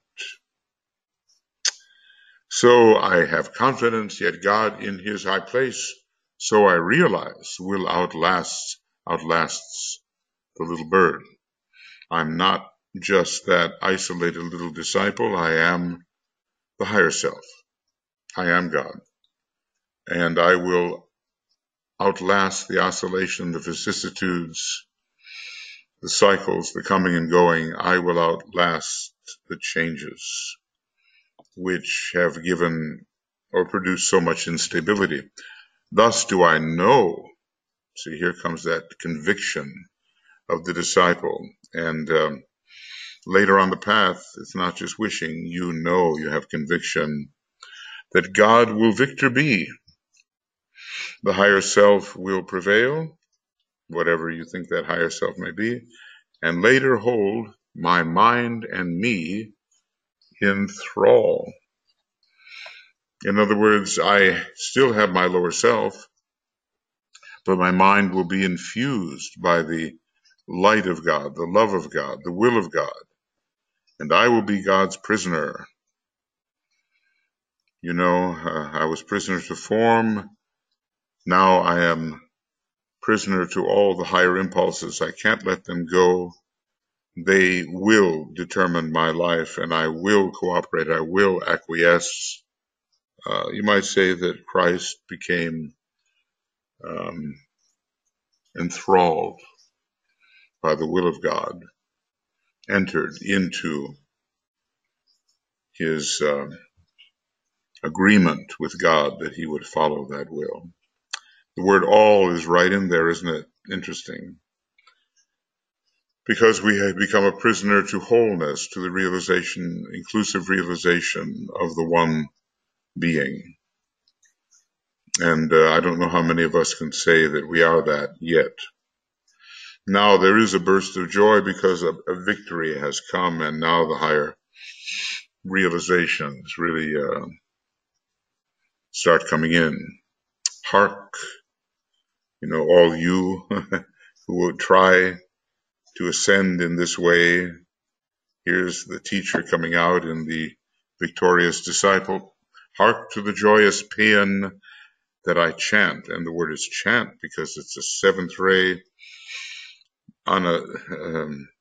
So I have confidence, yet God in his high place, so I realize, will outlast, outlasts the little bird. I'm not just that isolated little disciple. I am the higher self. I am God. And I will outlast the oscillation, the vicissitudes, the cycles, the coming and going. I will outlast the changes which have given or produced so much instability. Thus do I know. See, here comes that conviction of the disciple. And um, later on the path, it's not just wishing, you know, you have conviction that God will victor be. The higher self will prevail, whatever you think that higher self may be, and later hold my mind and me in thrall. In other words, I still have my lower self, but my mind will be infused by the light of God, the love of God, the will of God, and I will be God's prisoner. You know, uh, I was prisoner to form. Now I am prisoner to all the higher impulses. I can't let them go. They will determine my life, and I will cooperate. I will acquiesce. Uh, you might say that Christ became um, enthralled by the will of God, entered into his uh, agreement with God that he would follow that will. The word all is right in there, isn't it? Interesting. Because we have become a prisoner to wholeness, to the realization, inclusive realization of the one being. And uh, I don't know how many of us can say that we are that yet. Now there is a burst of joy because a, a victory has come, and now the higher realizations really uh, start coming in. Hark, you know, all you who would try to ascend in this way. Here's the teacher coming out in the victorious disciple. Hark to the joyous paean that I chant. And the word is chant because it's a seventh ray on a um,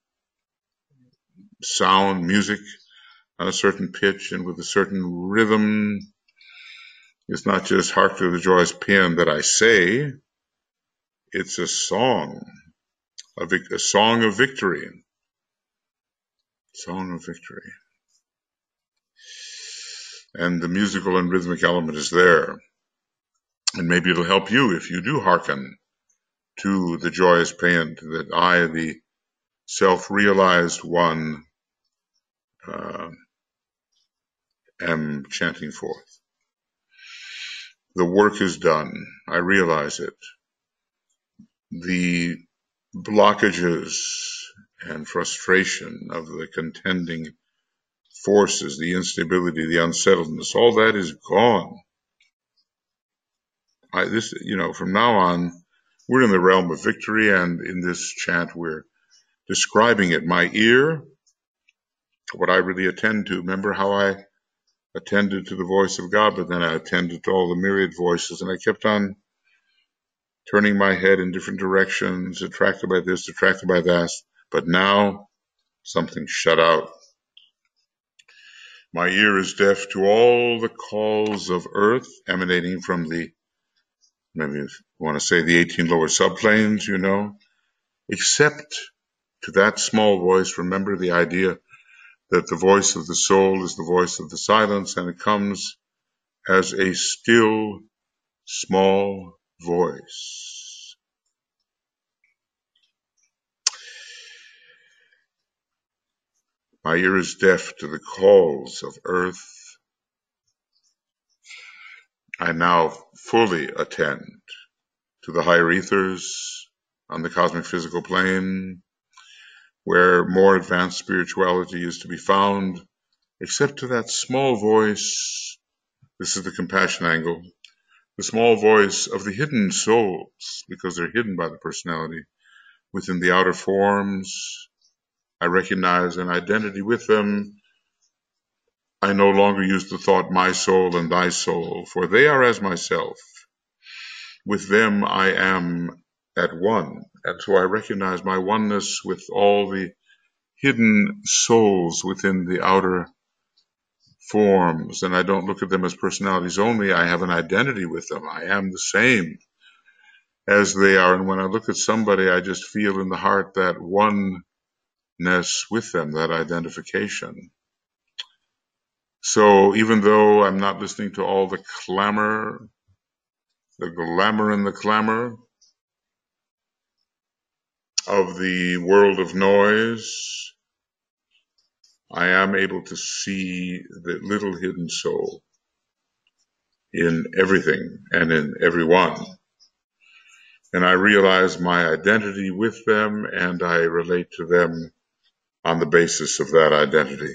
sound, music on a certain pitch and with a certain rhythm. It's not just hark to the joyous paean that I say. It's a song, a, vic- a song of victory. Song of victory. And the musical and rhythmic element is there. And maybe it'll help you if you do hearken to the joyous paean that I, the self-realized one, uh, am chanting forth. The work is done. I realize it. The blockages and frustration of the contending forces, the instability, the unsettledness, all that is gone. I, this, you know, from now on, we're in the realm of victory, and in this chant, we're describing it. My ear, what I really attend to. Remember how I attended to the voice of God, but then I attended to all the myriad voices, and I kept on turning my head in different directions, attracted by this, attracted by that. But now, something shut out. My ear is deaf to all the calls of earth emanating from the, maybe you want to say the eighteen lower subplanes, you know, except to that small voice. Remember the idea that the voice of the soul is the voice of the silence, and it comes as a still, small voice. My ear is deaf to the calls of earth. I now fully attend to the higher ethers on the cosmic physical plane, where more advanced spirituality is to be found, except to that small voice. This is the compassion angle. The small voice of the hidden souls, because they're hidden by the personality, within the outer forms. I recognize an identity with them. I no longer use the thought, my soul and thy soul, for they are as myself. With them I am at one, and so I recognize my oneness with all the hidden souls within the outer forms, and I don't look at them as personalities only. I have an identity with them. I am the same as they are, and when I look at somebody, I just feel in the heart that oneness with them, that identification. So even though I'm not listening to all the clamor, the glamour and the clamor of the world of noise, I am able to see the little hidden soul in everything and in everyone. And I realize my identity with them, and I relate to them on the basis of that identity.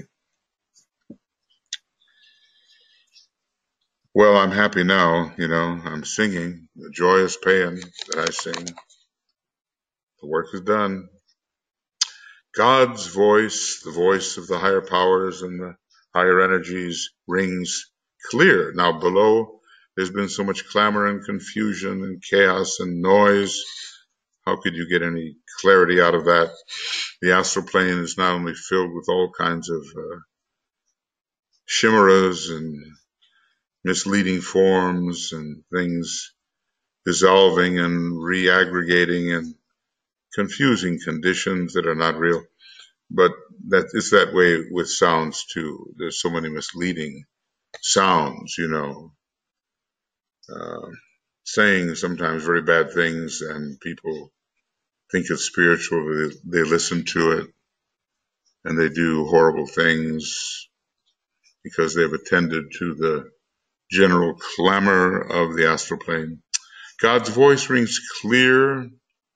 Well, I'm happy now, you know, I'm singing the joyous paean that I sing. The work is done. God's voice, the voice of the higher powers and the higher energies, rings clear. Now below, there's been so much clamor and confusion and chaos and noise. How could you get any clarity out of that? The astral plane is not only filled with all kinds of uh, chimeras and misleading forms and things dissolving and reaggregating and confusing conditions that are not real. But that it's that way with sounds too. There's so many misleading sounds, you know, uh, saying sometimes very bad things, and people think it's spiritual. They, they listen to it, and they do horrible things because they've attended to the general clamor of the astral plane. God's voice rings clear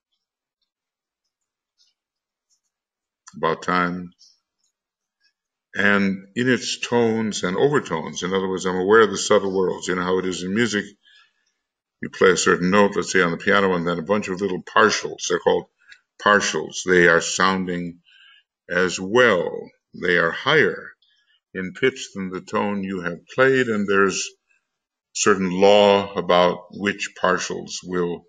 about time, and in its tones and overtones. In other words, I'm aware of the subtle worlds. You know how it is in music. You play a certain note, let's say on the piano, and then a bunch of little partials. They're called partials. They are sounding as well. They are higher in pitch than the tone you have played, and there's certain law about which partials will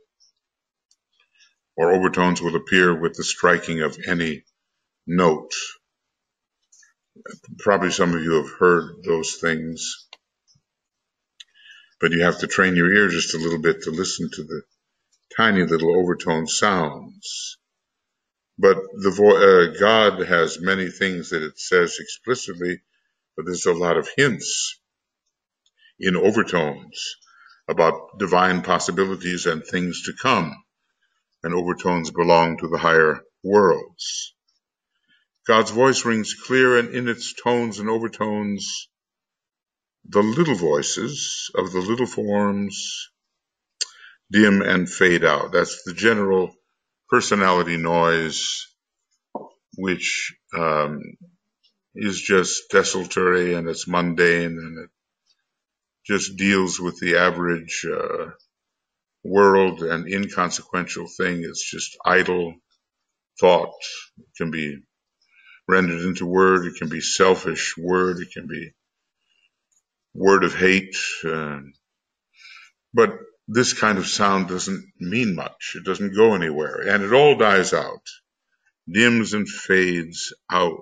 or overtones will appear with the striking of any note. Probably some of you have heard those things, but you have to train your ear just a little bit to listen to the tiny little overtone sounds. But the vo- uh, God has many things that it says explicitly, but there's a lot of hints in overtones about divine possibilities and things to come, and overtones belong to the higher worlds. God's voice rings clear, and in its tones and overtones, the little voices of the little forms dim and fade out. That's the general personality noise, which um, is just desultory and it's mundane and it just deals with the average uh, world and inconsequential thing. It's just idle thought. It can be rendered into word. It can be selfish word. It can be word of hate. Uh, but this kind of sound doesn't mean much. It doesn't go anywhere. And it all dies out, dims and fades out.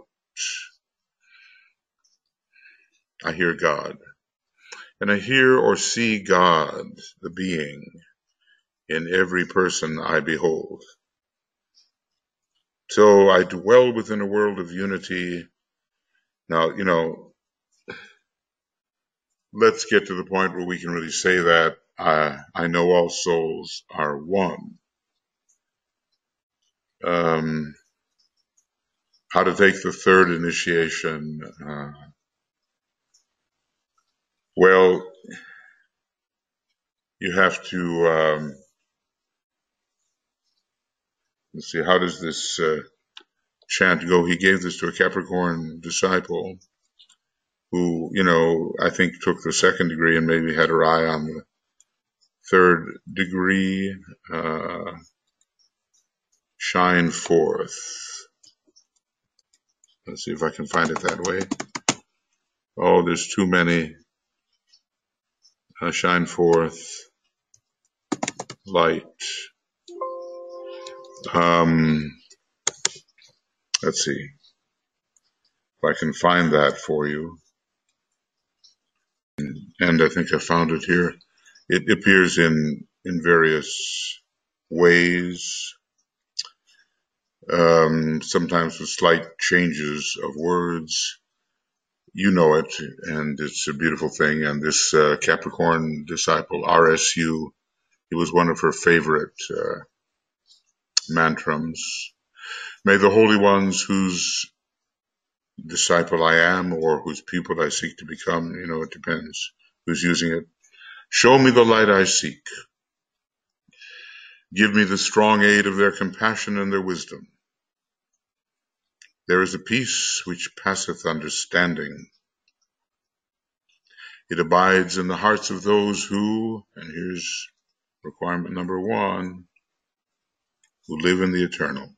I hear God. And I hear or see God, the being, in every person I behold. So I dwell within a world of unity. Now, you know, let's get to the point where we can really say that I, I know all souls are one. Um, how to take the third initiation? Uh, well, you have to, um, let's see, how does this uh, chant go? He gave this to a Capricorn disciple who, you know, I think took the second degree and maybe had her eye on the third degree. Uh, shine forth. Let's see if I can find it that way. Oh, there's too many. Uh, shine forth, light. Um, let's see if I can find that for you. And I think I found it here. It appears in in various ways, um, sometimes with slight changes of words. You know it, and it's a beautiful thing. And this uh, Capricorn disciple, R S U, it was one of her favorite uh, mantrams. May the holy ones whose disciple I am or whose pupil I seek to become, you know, it depends who's using it, show me the light I seek. Give me the strong aid of their compassion and their wisdom. There is a peace which passeth understanding. It abides in the hearts of those who, and here's requirement number one, who live in the eternal.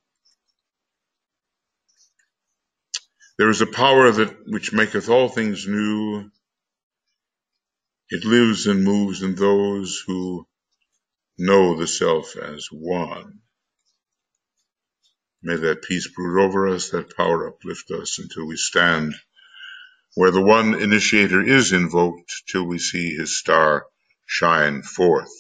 There is a power that which maketh all things new, It lives and moves in those who know the self as one. May that peace brood over us, that power uplift us until we stand where the one initiator is invoked, till we see his star shine forth.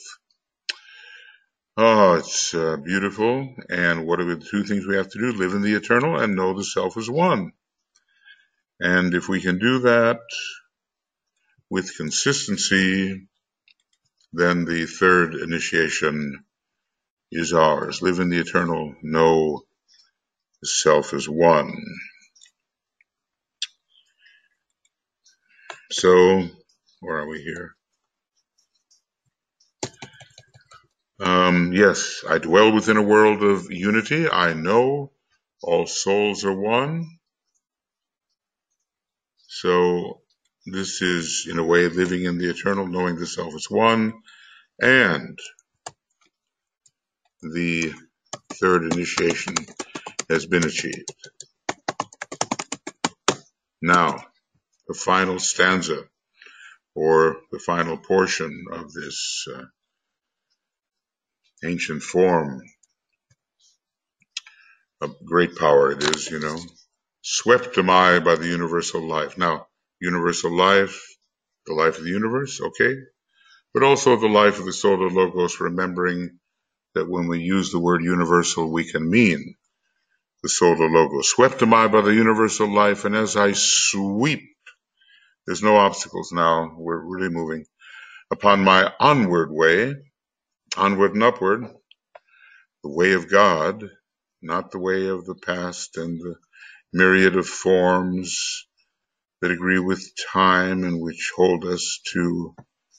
Oh, it's uh, beautiful. And what are the two things we have to do? Live in the eternal and know the self as one. And if we can do that with consistency, then the third initiation is ours. Live in the eternal, know the self as one. So, where are we here? Um, yes, I dwell within a world of unity. I know all souls are one. So this is, in a way, living in the eternal, knowing the self is one. And the third initiation has been achieved. Now, the final stanza, or the final portion of this uh, ancient form of great power it is, you know. Swept am I by the universal life. Now, universal life, the life of the universe, okay, but also the life of the Solar Logos, remembering that when we use the word universal, we can mean the Solar Logos. Swept am I by the universal life, and as I sweep, there's no obstacles now, we're really moving, upon my onward way, onward and upward, the way of God, not the way of the past and the myriad of forms that agree with time and which hold us to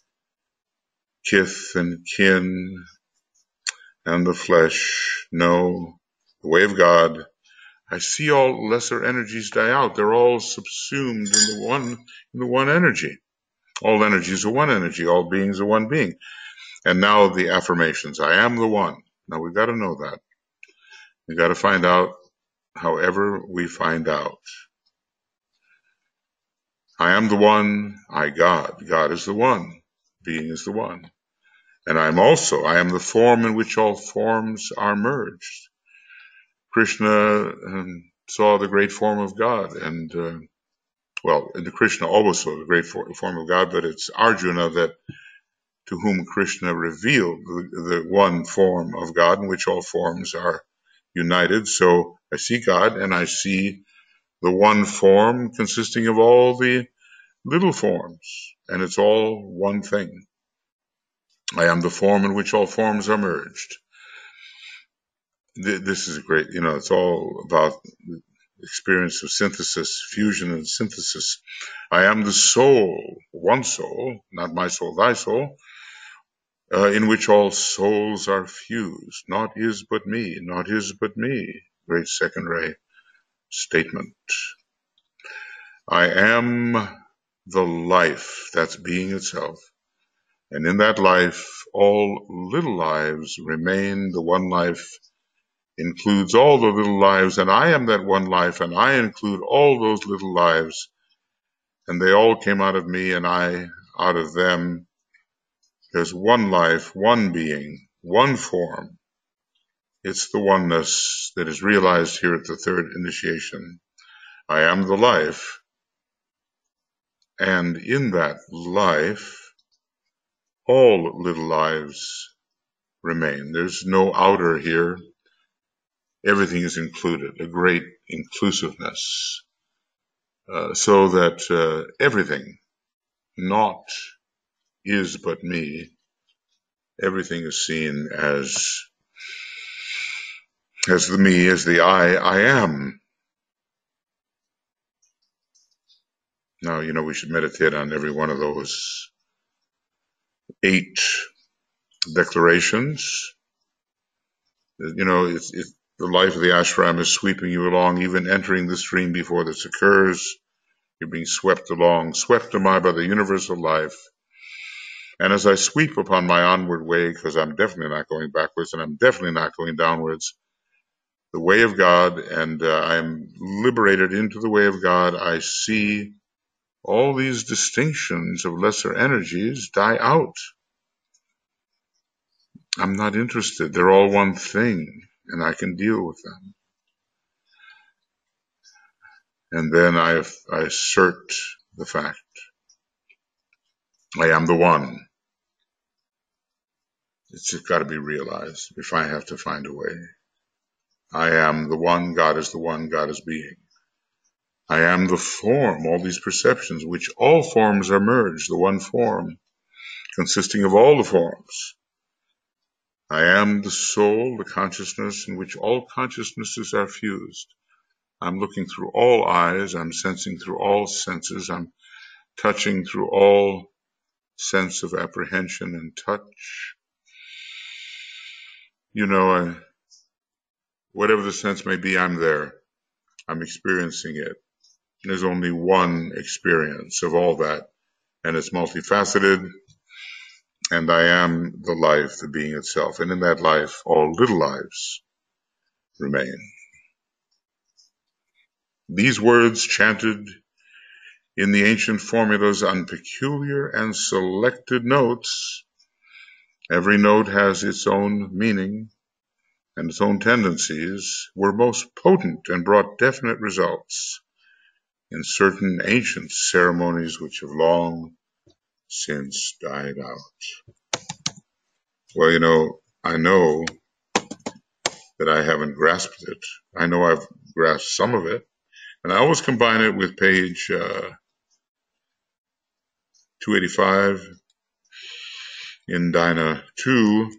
kith and kin and the flesh. No, the way of God. I see all lesser energies die out. They're all subsumed in the one, in the one energy. All energies are one energy. All beings are one being. And now the affirmations. I am the one. Now we've got to know that. We've got to find out however we find out. I am the one, I God. God is the one. Being is the one. And I am also, I am the form in which all forms are merged. Krishna um, saw the great form of God, and uh, well, the Krishna always saw the great for, form of God, but it's Arjuna that to whom Krishna revealed the, the one form of God in which all forms are united. So I see God, and I see the one form consisting of all the little forms, and it's all one thing. I am the form in which all forms are merged. This is a great, you know, it's all about the experience of synthesis, fusion and synthesis. I am the soul, one soul, not my soul, thy soul, uh, in which all souls are fused. Not is but me, not is but me. Great second ray statement. I am the life, that's being itself. And in that life, all little lives remain. The one life includes all the little lives, and I am that one life, and I include all those little lives, and they all came out of me, and I out of them. There's one life, one being, one form. It's the oneness that is realized here at the third initiation. I am the life, and in that life, all little lives remain. There's no outer here. Everything is included, a great inclusiveness, uh, so that uh, everything, not is but me, everything is seen as as the me, as the I, I am. Now, you know, we should meditate on every one of those eight declarations. You know, it's, it's, the life of the ashram is sweeping you along, even entering the stream before this occurs. You're being swept along, swept am I by the universal life. And as I sweep upon my onward way, because I'm definitely not going backwards and I'm definitely not going downwards, the way of God, and uh, I'm liberated into the way of God, I see all these distinctions of lesser energies die out. I'm not interested. They're all one thing, and I can deal with them. And then I, I assert the fact. I am the one. It's just got to be realized if I have to find a way. I am the one, God is the one, God is being. I am the form, all these perceptions, which all forms are merged, the one form, consisting of all the forms. I am the soul, the consciousness in which all consciousnesses are fused. I'm looking through all eyes, I'm sensing through all senses, I'm touching through all sense of apprehension and touch. You know, I, whatever the sense may be, I'm there. I'm experiencing it. There's only one experience of all that, and it's multifaceted, and I am the life, the being itself. And in that life, all little lives remain. These words chanted in the ancient formulas on peculiar and selected notes, every note has its own meaning and its own tendencies, were most potent and brought definite results in certain ancient ceremonies which have long since died out. Well, you know, I know that I haven't grasped it. I know I've grasped some of it, and I always combine it with page uh, two eighty-five in Dina two,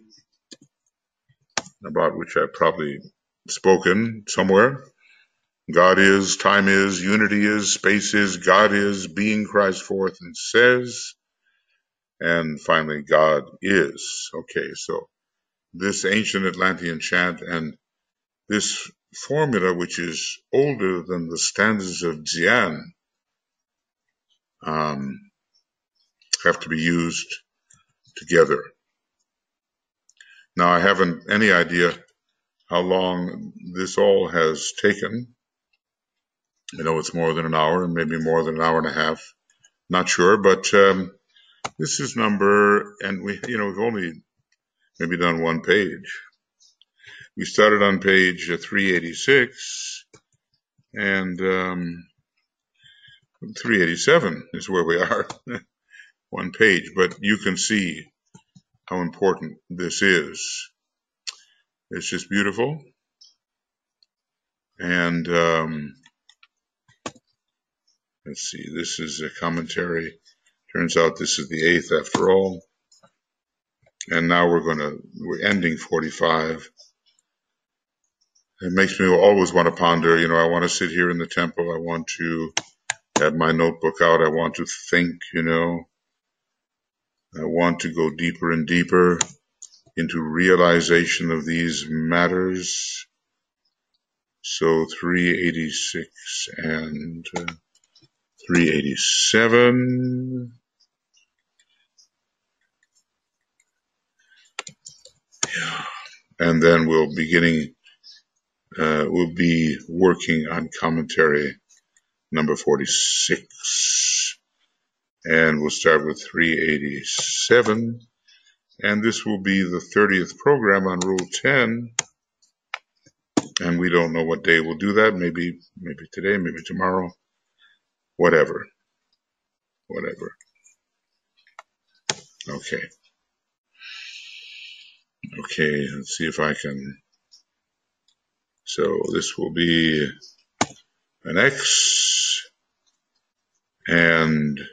about which I've probably spoken somewhere. God is, time is, unity is, space is, God is, being cries forth and says, and finally God is. Okay, so this ancient Atlantean chant and this formula, which is older than the stanzas of Dzyan, um, have to be used together. Now, I haven't any idea how long this all has taken. I know it's more than an hour, and maybe more than an hour and a half. Not sure, but um, this is number, and we, you know, we've only maybe done one page. We started on page three eighty-six, and um, three eighty-seven is where we are. One page, but you can see how important this is. It's just beautiful. And um, let's see, this is a commentary. Turns out this is the eighth after all. And now we're going to, we're ending forty-five. It makes me always want to ponder, you know, I want to sit here in the temple. I want to have my notebook out. I want to think, you know. I want to go deeper and deeper into realization of these matters. So three eighty-six and uh, three eighty-seven. Yeah. And then we'll beginning, uh, we'll be working on commentary number forty-six. And we'll start with three eighty-seven. And this will be the thirtieth program on Rule ten. And we don't know what day we'll do that. Maybe, maybe today, maybe tomorrow. Whatever. Whatever. Okay. Okay, let's see if I can. So this will be an X and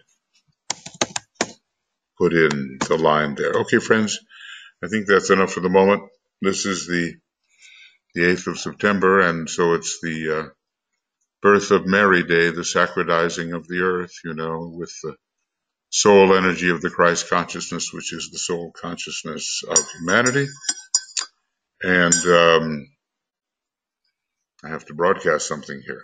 put in the line there. Okay, friends, I think that's enough for the moment. This is the the eighth of September, and so it's the uh, birth of Mary Day, the sacralizing of the earth, you know, with the soul energy of the Christ consciousness, which is the soul consciousness of humanity. And um, I have to broadcast something here.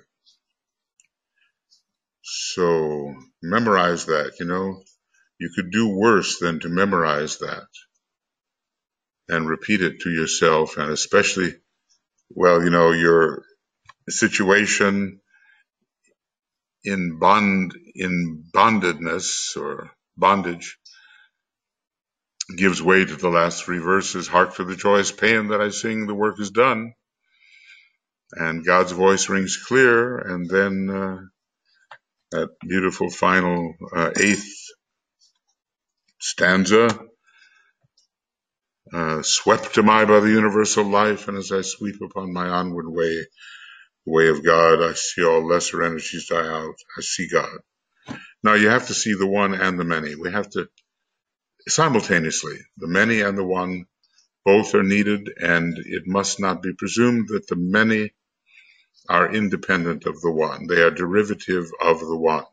So memorize that, you know. You could do worse than to memorize that and repeat it to yourself, and especially, well, you know, your situation, in bond, in bondedness or bondage, gives way to the last three verses. Hark to the joyous paean that I sing, the work is done. And God's voice rings clear, and then uh, that beautiful final uh, eighth stanza, uh, swept am I by the universal life, and as I sweep upon my onward way, the way of God, I see all lesser energies die out. I see God. Now you have to see the one and the many. We have to simultaneously, the many and the one, both are needed, and it must not be presumed that the many are independent of the one. They are derivative of the one.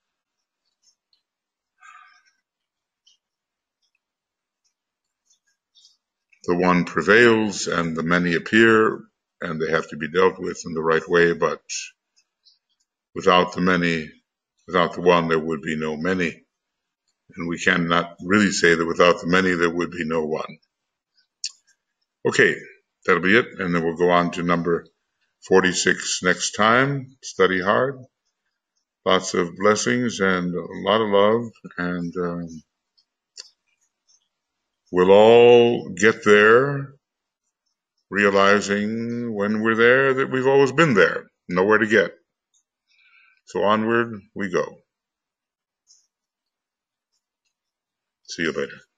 The one prevails and the many appear, and they have to be dealt with in the right way, but without the many, without the one, there would be no many. And we cannot really say that without the many, there would be no one. Okay, that'll be it, and then we'll go on to number forty-six next time. Study hard. Lots of blessings and a lot of love, and um, we'll all get there realizing when we're there that we've always been there, nowhere to get. So onward we go. See you later.